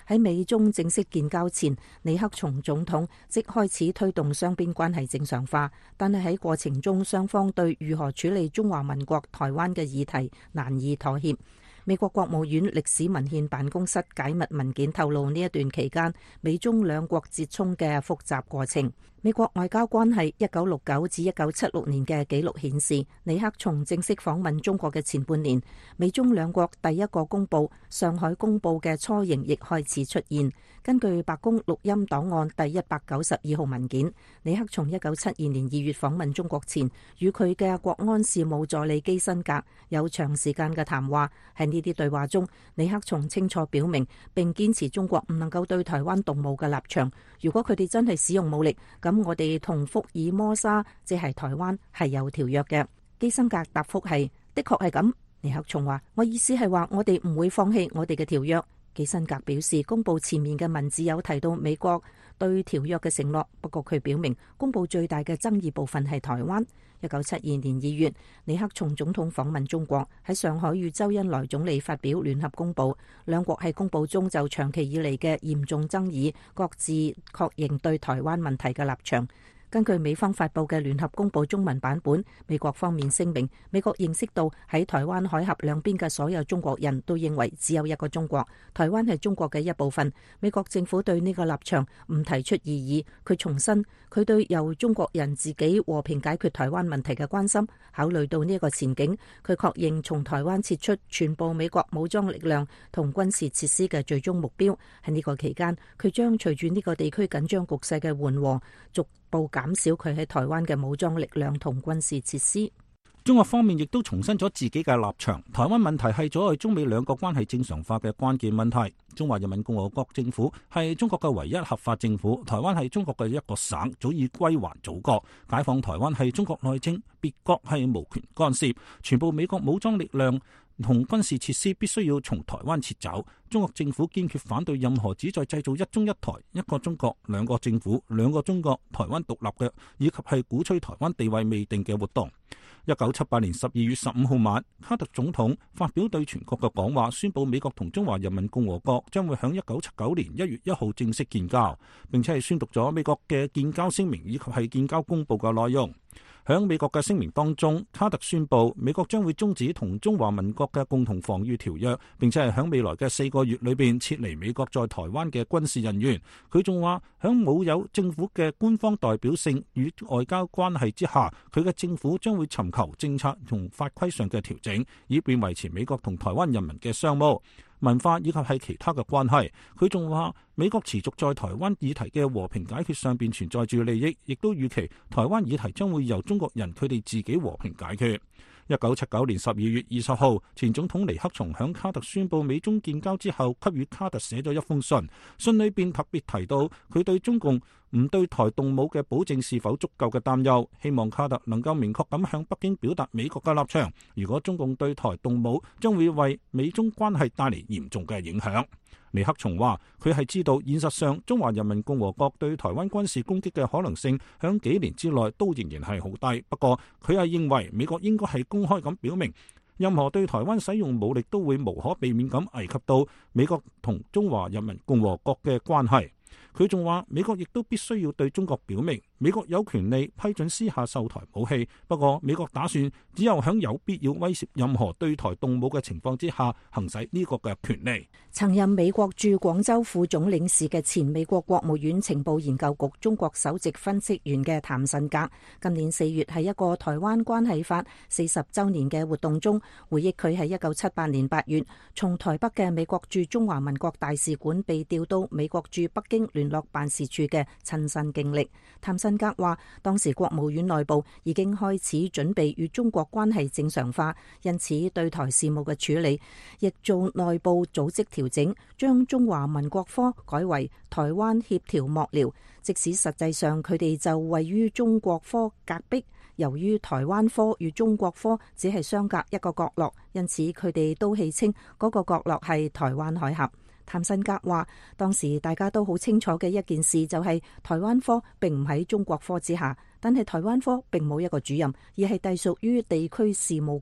喺美中正式建交前，尼克松總統即開始推動雙邊關係正常化，但係喺過程中，雙方對如何處理中華民國台灣嘅議題難以妥協。美國國務院歷史文獻辦公室解密文件透露，呢一段期間美中兩國折衝嘅複雜過程。美國外交關係一九六九至一九七六年嘅記錄顯示，尼克松正式訪問中國嘅前半年，美中兩國第一個公佈上海公報嘅雛形亦開始出現。根據白宮錄音檔案第一百九十二號文件，尼克松一九七二年二月訪問中國前，與佢嘅國安事務助理基辛格有長時間嘅談話。喺呢啲對話中，尼克松清楚表明並堅持中國唔能夠對台灣動武嘅立場。如果佢哋真係使用武力，咁我哋同福爾摩沙即係台灣係有條約嘅。基辛格答覆係的確係咁。尼克松話：我意思係話我哋唔會放棄我哋嘅條約。基辛格表示，公佈前面嘅文字有提到美國對條約嘅承諾，不過佢表明公佈最大嘅爭議部分係台灣。一九七二年二月，尼克松總統訪問中國，喺上海與周恩來總理發表聯合公佈，兩國喺公佈中就長期以嚟嘅嚴重爭議，各自確認對台灣問題嘅立場。根據美方發佈嘅聯合公佈中文版本，美國方面聲明，美國認識到喺台灣海峽兩邊嘅所有中國人都認為只有一個中國，台灣係中國嘅一部分。美國政府對呢個立場唔提出異議。佢重申佢對由中國人自己和平解決台灣問題嘅關心。考慮到呢個前景，佢確認從台灣撤出全部美國武裝力量同軍事設施嘅最終目標。喺呢個期間，佢將隨住呢個地區緊張局勢嘅緩和，逐步減少佢喺台灣嘅武裝力量同軍事設施。 中國方面亦都重申咗自己嘅立場，台灣問題係阻礙中美兩國關係正常化嘅關鍵問題。中華人民共和國政府係中國嘅唯一合法政府，台灣係中國嘅一個省，早已歸還祖國。解放台灣係中國內政，別國係無權干涉。全部美國武裝力量同軍事設施必須要從台灣撤走。中國政府堅決反對任何旨在製造一中一台、一個中國、兩個政府、兩個中國、台灣獨立嘅，以及係鼓吹台灣地位未定嘅活動。一九七八年十二月十五號晚，卡特總統發表對全國嘅講話，宣布美國同中華人民共和國將會喺一九七九年一月一號正式建交，並且係宣讀咗美國嘅建交聲明以及係建交公佈嘅內容。喺美國嘅聲明當中，卡特宣布美國將會終止同中華民國嘅共同防禦條約，並且係喺未來嘅四個月裏邊撤離美國在台灣嘅軍事人員。佢仲話喺冇有政府嘅官方代表性與外交關係之下，佢嘅政府將會尋求政策同法規上嘅調整，以便維持美國同台灣人民嘅商務、文化以及係其他嘅關係。佢仲話美國持續在台灣議題嘅和平解決上邊存在住利益，亦都預期台灣議題將會由中國人佢哋自己和平解決。一九七九年十二月二十號，前總統尼克松響卡特宣布美中建交之後，給予卡特寫咗一封信，信裏邊特別提到佢對中共唔對台動武嘅保證是否足夠嘅擔憂，希望卡特能夠明確咁向北京表達美國嘅立場。如果中共對台動武，將會為美中關係帶嚟嚴重嘅影響。尼克松話佢係知道現實上中華人民共和國對台灣軍事攻擊嘅可能性響幾年之內都仍然係好低，不過佢係認為美國應該係公開咁表明，任何對台灣使用武力都會無可避免咁危及到美國同中華人民共和國嘅關係。佢仲話美國亦都必須要對中國表明，美國有權利批准私下售台武器，不過美國打算只有喺有必要威脅任何對台動武嘅情況之下行使呢個嘅權利。 曾任美國駐廣州副總領事嘅前美國國務院情報研究局中國首席分析員嘅譚慎格，今年四月喺一個台灣關係法四十週年嘅活動中，回憶佢喺一九七八年八月從台北嘅美國駐中華民國大使館被調到美國駐北京聯絡辦事處嘅親身經歷。譚慎格話，當時國務院內部已經開始準備與中國關係正常化，因此對台事務嘅處理亦做內部組織調整，將中華民國科改為台灣協調幕僚，即使實際上佢哋就位於中國科隔壁。由於台灣科與中國科只係相隔一個角落，因此佢哋都戲稱嗰個角落係台灣海峽。譚慎格話，當時大家都好清楚嘅一件事就係台灣科並唔喺中國科之下，但係台灣科並冇一個主任，而係隸屬於地區事務局。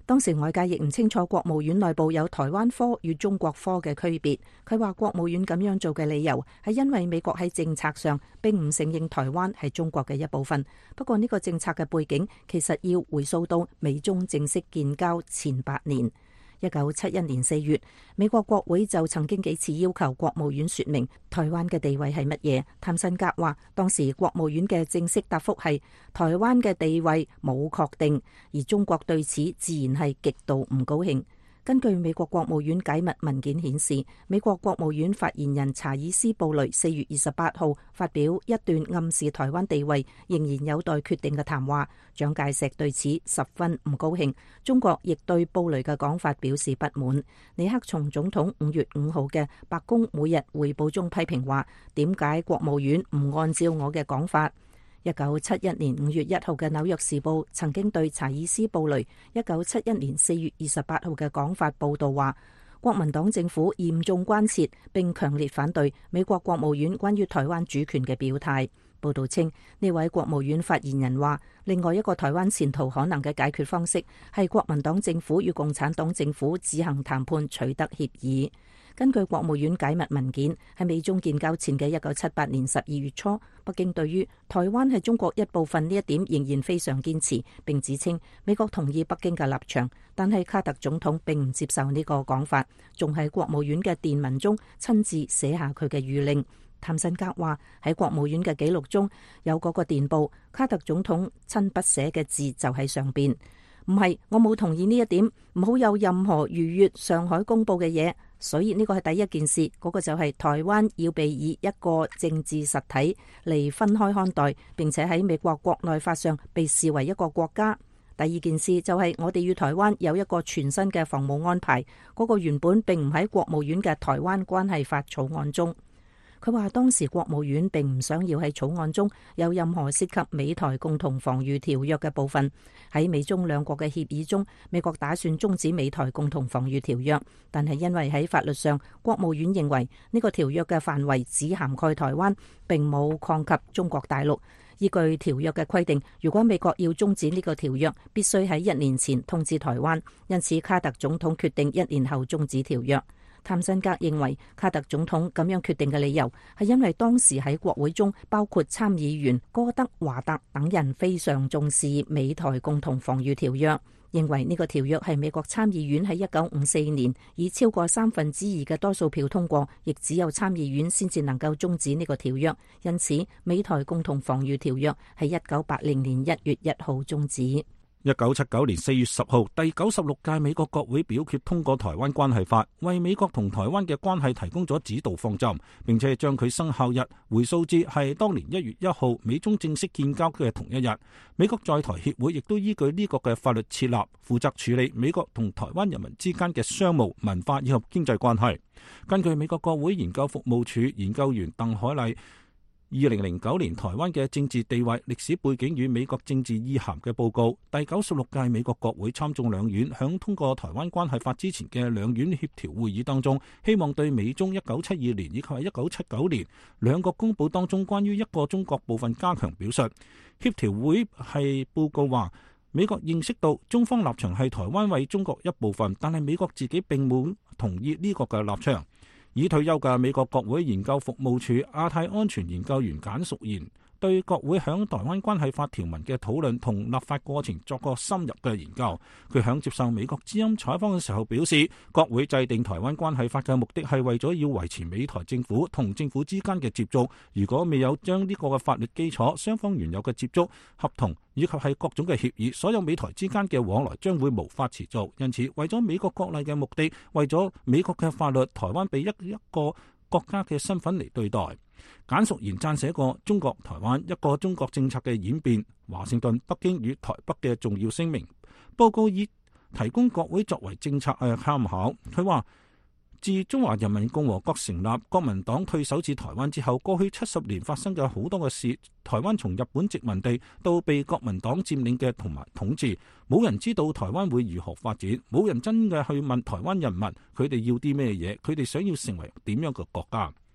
當時外界亦唔清楚國務院內部有台灣科與中國科嘅區別。佢話國務院咁樣做嘅理由係因為美國喺政策上並唔承認台灣係中國嘅一部分。不過呢個政策嘅背景其實要回溯到美中正式建交前八年。一九七一年四月，美國國會就曾經幾次要求國務院說明台灣嘅地位係乜嘢。譚新格話，當時國務院嘅正式答覆係台灣嘅地位冇確定，而中國對此自然係極度唔高興。根據美國國務院解密文件顯示，美國國務院發言人查爾斯布雷四月二十八號發表一段暗示台灣地位仍然有待決定嘅談話。蔣介石對此十分唔高興，中國亦對布雷嘅講法表示不滿。尼克松總統五月五號嘅白宮每日匯報中批評話：點解國務院唔按照我嘅講法？一九七一年五月一號嘅紐約時報曾經對查爾斯布雷一九七一年四月二十八號嘅講法報道話，國民黨政府嚴重關切並強烈反對美國國務院關於台灣主權嘅表態。報道稱，呢位國務院發言人話，另外一個台灣前途可能嘅解決方式係國民黨政府與共產黨政府自行談判取得協議。根據國務院解密文件，喺美中建交前嘅一九七八年十二月初，北京對於台灣係中國一部分呢一點仍然非常堅持，並指稱美國同意北京嘅立場，但係卡特總統並唔接受呢個講法，仲喺國務院嘅電文中親自寫下佢嘅諭令。譚新格話，喺國務院嘅記錄中有嗰個電報，卡特總統親筆寫嘅字就喺上邊。唔係，我冇同意呢一點，唔好有任何逾越上海公佈嘅嘢。所以呢個係第一件事，嗰個就係台灣要被以一個政治實體嚟分開看待，並且喺美國國內法上被視為一個國家。第二件事就係我哋與台灣有一個全新嘅防務安排，嗰個原本並唔喺國務院嘅台灣關係法草案中。佢話當時國務院並唔想要喺草案中有任何涉及美台共同防禦條約嘅部分。喺美中兩國嘅協議中，美國打算終止美台共同防禦條約，但係因為喺法律上，國務院認為呢個條約嘅範圍只涵蓋台灣，並冇擴及中國大陸。依據條約嘅規定，如果美國要終止呢個條約，必須喺一年前通知台灣，因此卡特總統決定一年後終止條約。譚新格認為卡特總統咁樣決定嘅理由係因為當時喺國會中包括參議員哥德華特等人非常重視美台共同防禦條約，認為呢個條約係美國參議院喺一九五四年以超過三分之二嘅多數票通過，亦只有參議院先至能夠終止呢個條約，因此美台共同防禦條約係一九八零年一月一號終止。 一九七九年四月十號，第九十六屆美國國會表決通過《台灣關係法》，為美國同台灣嘅關係提供咗指導方針，並且將佢生效日回溯至係當年一月一號美中正式建交嘅同一日。美國在台協會亦都依據呢個嘅法律設立，負責處理美國同台灣人民之間嘅商務、文化以及經濟關係。根據美國國會研究服務處研究員鄧海麗二零零九年台灣嘅政治地位、歷史背景與美國政治意涵嘅報告，第九十六屆美國國會參眾兩院響通過台灣關係法之前嘅兩院協調會議當中，希望對美中一九七二年以及係一九七九年兩個公報當中關於一個中國部分加強表述。協調會係報告話，美國認識到中方立場係台灣為中國一部分，但係美國自己並冇同意呢個嘅立場。已退休嘅美國國會研究服務處亞太安全研究員簡淑賢對國會響台灣關係法條文嘅討論同立法過程作個深入嘅研究。佢響接受美國之音採訪嘅時候表示，國會制定台灣關係法嘅目的係為咗要維持美台政府同政府之間嘅接觸。如果未有將呢個嘅法律基礎，雙方原有嘅接觸、合同以及係各種嘅協議，所有美台之間嘅往來將會無法持續。因此，為咗美國國內嘅目的，為咗美國嘅法律，台灣被一一個國家嘅身份嚟對待。簡淑賢撰寫過中國台灣一個中國政策嘅演變、華盛頓、北京與台北嘅重要聲明報告，以提供國會作為政策嘅參考。佢話，自中華人民共和國成立、國民黨退守至台灣之後，過去七十年發生嘅好多嘅事，台灣從日本殖民地到被國民黨佔領嘅同埋統治，冇人知道台灣會如何發展，冇人真嘅去問台灣人民佢哋要啲咩嘢，佢哋想要成為點樣嘅國家。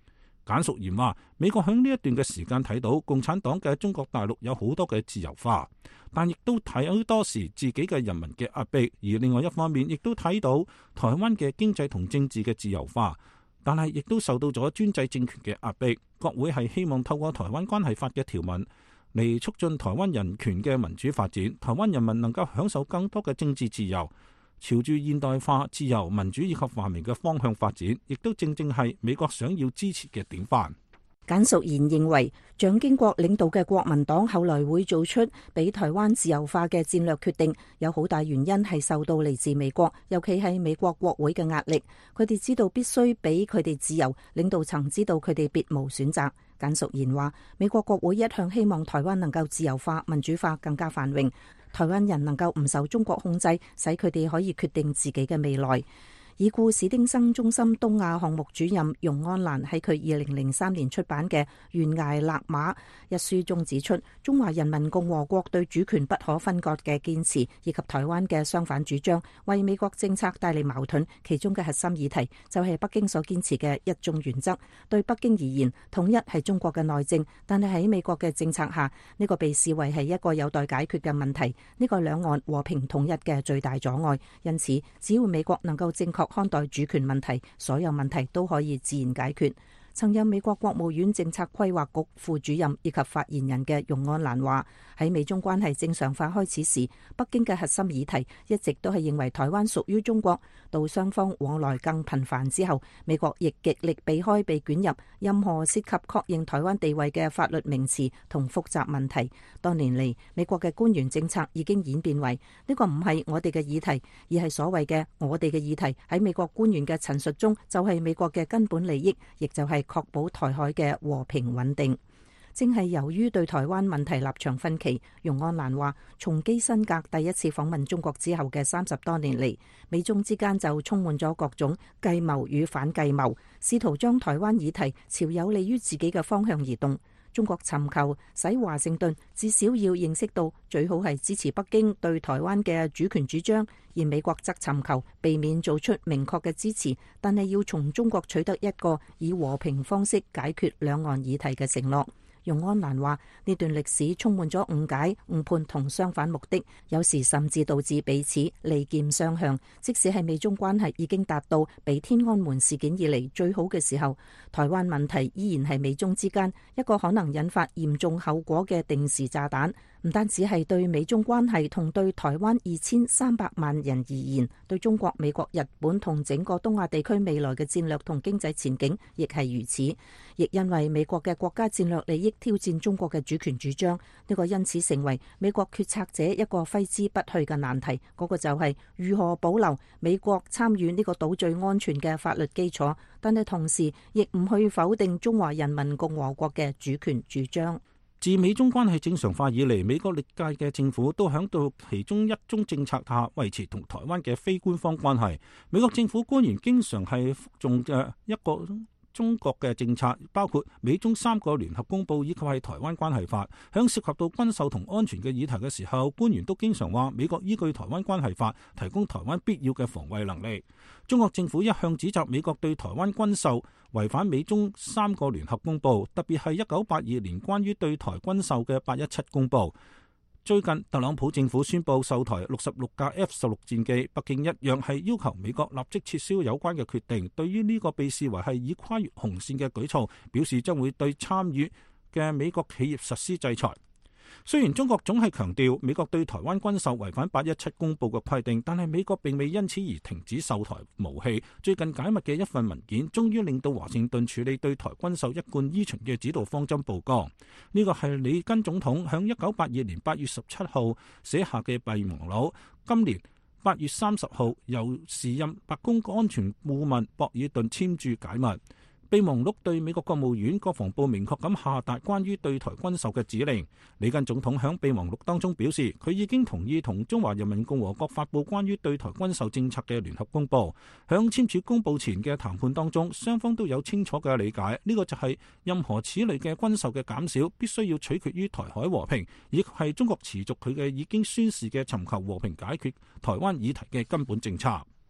簡淑賢話：美國喺呢一段嘅時間睇到共產黨嘅中國大陸有好多嘅自由化，但亦都睇到多時自己嘅人民嘅壓迫，而另外一方面亦都睇到台灣嘅經濟同政治嘅自由化，但係亦都受到咗專制政權嘅壓迫。國會係希望透過台灣關係法嘅條文嚟促進台灣人權嘅民主發展，台灣人民能夠享受更多嘅政治自由，朝住現代化、自由、民主以及繁榮嘅方向發展，亦都正正係美國想要支持嘅典範。 簡淑賢認為，蔣經國領導嘅國民黨後來會做出俾台灣自由化嘅戰略決定，有好大原因係受到嚟自美國，尤其係美國國會嘅壓力。佢哋知道必須俾佢哋自由，領導層知道佢哋別無選擇。簡淑賢話：美國國會一向希望台灣能夠自由化、民主化，更加繁榮。台灣人能夠唔受中國控制，使佢哋可以決定自己嘅未來。已故史丁生中心東亞項目主任容安蘭喺佢二零零三年出版嘅《懸崖勒馬》一書中指出，中華人民共和國對主權不可分割嘅堅持，以及台灣嘅相反主張，為美國政策帶嚟矛盾。其中嘅核心議題就係北京所堅持嘅一中原則。對北京而言，統一係中國嘅內政，但係喺美國嘅政策下，呢個被視為係一個有待解決嘅問題，呢個兩岸和平統一嘅最大阻礙。因此，只要美國能夠正確看待主權問題，所有問題都可以自然解決。曾任美國國務院政策規劃局副主任以及發言人嘅容安蘭話：喺美中關係正常化開始時，北京嘅核心議題一直都係認為台灣屬於中國。到雙方往來更頻繁之後，美國亦極力避開被捲入任何涉及確認台灣地位嘅法律名詞同複雜問題。多年嚟，美國嘅官員政策已經演變為呢個唔係我哋嘅議題，而係所謂嘅我哋嘅議題。喺美國官員嘅陳述中，就係美國嘅根本利益，亦就係確保台海嘅和平穩定。正係由於對台灣問題立場分歧，容安蘭話：從基辛格第一次訪問中國之後嘅三十多年嚟，美中之間就充滿咗各種計謀與反計謀，試圖將台灣議題朝有利於自己嘅方向移動。中國尋求使華盛頓至少要認識到最好係支持北京對台灣嘅主權主張，而美國則尋求避免做出明確嘅支持，但係要從中國取得一個以和平方式解決兩岸議題嘅承諾。容安蘭話：呢段歷史充滿咗誤解、誤判同相反目的，有時甚至導致彼此利劍相向。即使係美中關係已經達到比天安門事件以嚟最好嘅時候，台灣問題依然係美中之間一個可能引發嚴重後果嘅定時炸彈。唔單止係對美中關係同對台灣二千三百萬人而言，對中國、美國、日本同整個東亞地區未來嘅戰略同經濟前景亦係如此。亦因為美國嘅國家戰略利益挑戰中國嘅主權主張，呢個因此成為美國決策者一個揮之不去嘅難題。嗰個就係如何保留美國參與呢個島嶼安全嘅法律基礎，但係同時亦唔去否定中華人民共和國嘅主權主張。 自美中關係正常化以嚟，美國歷屆嘅政府都響到其中一中政策下維持同台灣嘅非官方關係。美國政府官員經常係服從嘅一個中國嘅政策，包括美中三個聯合公報以及係台灣關係法。響涉及到軍售同安全嘅議題嘅時候，官員都經常話美國依據台灣關係法提供台灣必要嘅防衛能力。中國政府一向指責美國對台灣軍售違反美中三個聯合公報，特別係一九八二年關於對台軍售嘅八一七公報。最近特朗普政府宣布售台六十六架 F 十六戰機，北京一樣係要求美國立即撤銷有關嘅決定。對於呢個被視為係已跨越紅線嘅舉措，表示將會對參與嘅美國企業實施制裁。雖然中國總係強調美國對台灣軍售違反八一七公報嘅規定，但係美國並未因此而停止售台武器。最近解密嘅一份文件，終於令到華盛頓處理對台軍售一貫依循嘅指導方針曝光。呢個係里根總統響一九八二年八月十七號寫下嘅備忘錄，今年八月三十號由時任白宮安全顧問博爾頓簽署解密。備忘錄對美國國務院國防部明確咁下達關於對台軍售嘅指令。里根總統響備忘錄當中表示，佢已經同意同中華人民共和國發布關於對台軍售政策嘅聯合公報。響簽署公報前嘅談判當中，雙方都有清楚嘅理解，呢個就係任何此類嘅軍售嘅減少，必須要取決於台海和平，亦係中國持續佢嘅已經宣示嘅尋求和平解決台灣議題嘅根本政策。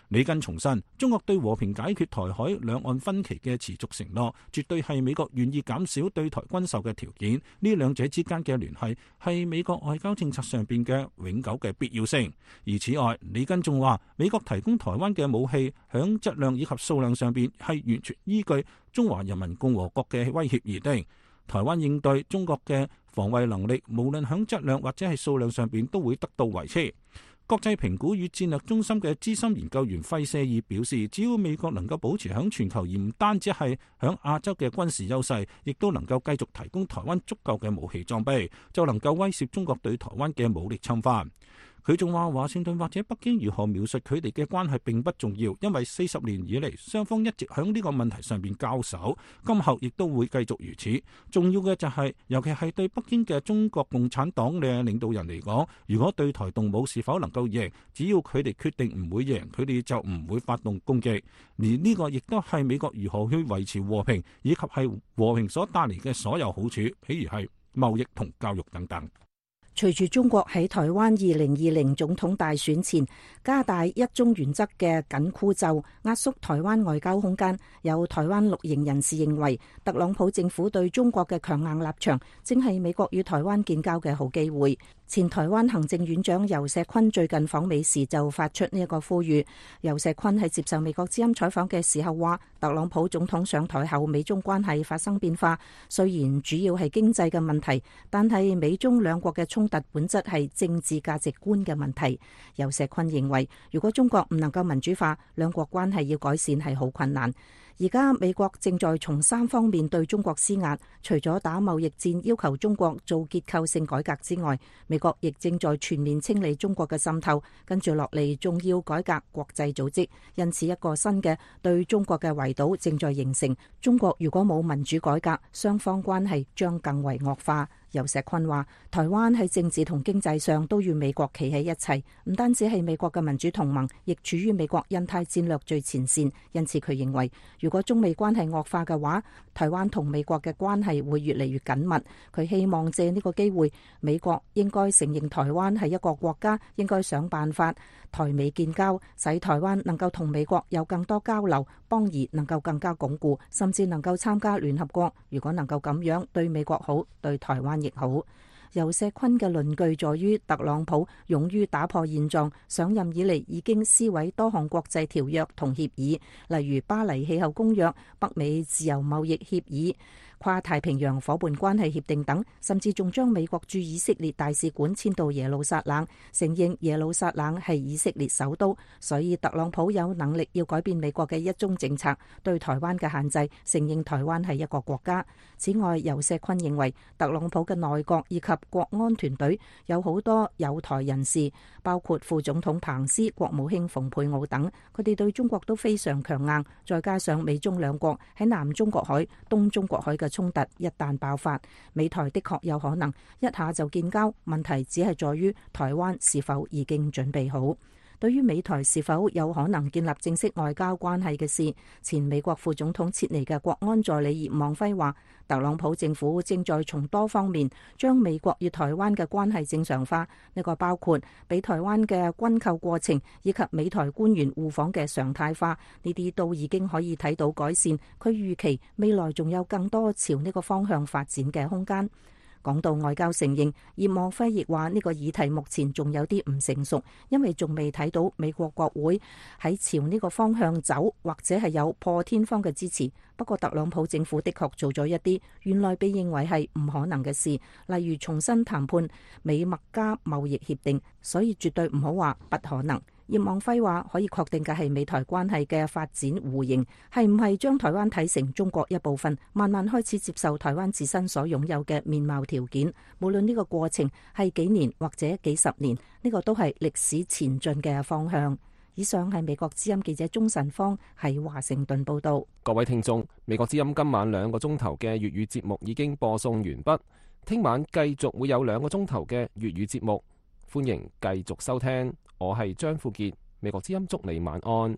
里根重申，中國對和平解決台海兩岸分歧嘅持續承諾，絕對係美國願意減少對台軍售嘅條件。呢兩者之間嘅聯繫係美國外交政策上邊嘅永久嘅必要性。而此外，里根仲話，美國提供台灣嘅武器響質量以及數量上邊係完全依據中華人民共和國嘅威脅而定。台灣應對中國嘅防衛能力，無論響質量或者係數量上邊都會得到維持。國際評估與戰略中心嘅資深研究員費舍爾表示，只要美國能夠保持響全球而唔單止係響亞洲嘅軍事優勢，亦都能夠繼續提供台灣足夠嘅武器裝備，就能夠威懾中國對台灣嘅武力侵犯。佢仲話，華盛頓或者北京如何描述佢哋嘅關係並不重要，因為四十年以嚟雙方一直響呢個問題上邊交手，今後亦都會繼續如此。重要嘅就係、是，尤其係對北京嘅中國共產黨嘅領導人嚟講，如果對台動武是否能夠贏，只要佢哋決定唔會贏，佢哋就唔會發動攻擊。而呢個亦都係美國如何去維持和平，以及係和平所帶嚟嘅所有好處，譬如係貿易同教育等等。 隨住中國喺台灣二零二零總統大選前加大一中原則嘅緊箍咒，壓縮台灣外交空間，有台灣綠營人士認為，特朗普政府對中國嘅強硬立場，正係美國與台灣建交嘅好機會。前台灣行政院長游錫堃最近訪美時就發出呢一個呼籲。游錫堃喺接受美國之音採訪嘅時候話，特朗普總統上台後，美中關係發生變化，雖然主要係經濟嘅問題，但係美中兩國嘅衝突本質係政治價值觀嘅問題。游錫堃認為，如果中國唔能夠民主化，兩國關係要改善係好困難。而家美國正在從三方面對中國施壓，除咗打貿易戰要求中國做結構性改革之外，美國亦正在全面清理中國嘅滲透，跟住落嚟仲要改革國際組織，因此一個新嘅對中國嘅圍堵正在形成。中國如果冇民主改革，雙方關係將更為惡化。游錫堃話，台灣喺政治同經濟上都與美國企喺一齊，唔單止係美國嘅民主同盟，亦處於美國印太戰略最前線。因此佢認為，如果中美關係惡化嘅話，台灣同美國嘅關係會越嚟越緊密。佢希望借呢個機會，美國應該承認台灣係一個國家，應該想辦法台美建交，使台灣能夠同美國有更多交流，邦誼能夠更加鞏固，甚至能夠參加聯合國。如果能夠咁樣，對美國好，對台灣亦好。游錫堃嘅論據在於，特朗普勇於打破現狀，上任以嚟已經撕毀多項國際條約同協議，例如巴黎氣候公約、北美自由貿易協議、跨太平洋夥伴關係協定等，甚至仲將美國駐以色列大使館遷到耶路撒冷，承認耶路撒冷係以色列首都。所以特朗普有能力要改變美國嘅一中政策，對台灣嘅限制，承認台灣係一個國家。此外，游錫堃認為特朗普嘅內閣以及國安團隊有好多友台人士，包括副總統彭斯、國務卿蓬佩奧等，佢哋對中國都非常強硬。再加上美中兩國喺南中國海、東中國海嘅衝突一旦爆發，美台的確有可能一下就建交。問題只係在於台灣是否已經準備好。對於美台是否有可能建立正式外交關係嘅事，前美國副總統切尼嘅國安助理葉望輝話，特朗普政府正在從多方面將美國與台灣嘅關係正常化，呢個包括俾台灣嘅軍購過程以及美台官員互訪嘅常態化，呢啲都已經可以睇到改善。佢預期未來仲有更多朝呢個方向發展嘅空間。講到外交承認，葉望輝亦話呢個議題目前仲有啲唔成熟，因為仲未睇到美國國會喺朝呢個方向走，或者係有破天荒嘅支持。不過特朗普政府的確做咗一啲原來被認為係唔可能嘅事，例如重新談判美墨加貿易協定，所以絕對唔好話不可能。葉望輝話可以確定嘅係美台關係嘅發展弧形，係唔係將台灣睇成中國一部分，慢慢開始接受台灣自身所擁有嘅面貌條件。無論呢個過程係幾年或者幾十年，呢個都係歷史前進嘅方向。以上係美國之音記者鍾晨芳喺華盛頓報道。 各位聽眾，美國之音今晚兩個鐘頭嘅粵語節目已經播送完畢，聽晚繼續會有兩個鐘頭嘅粵語節目，歡迎繼續收聽。我係張富傑，美國之音祝你晚安。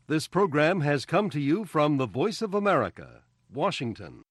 This program has come to you from the Voice of America, Washington.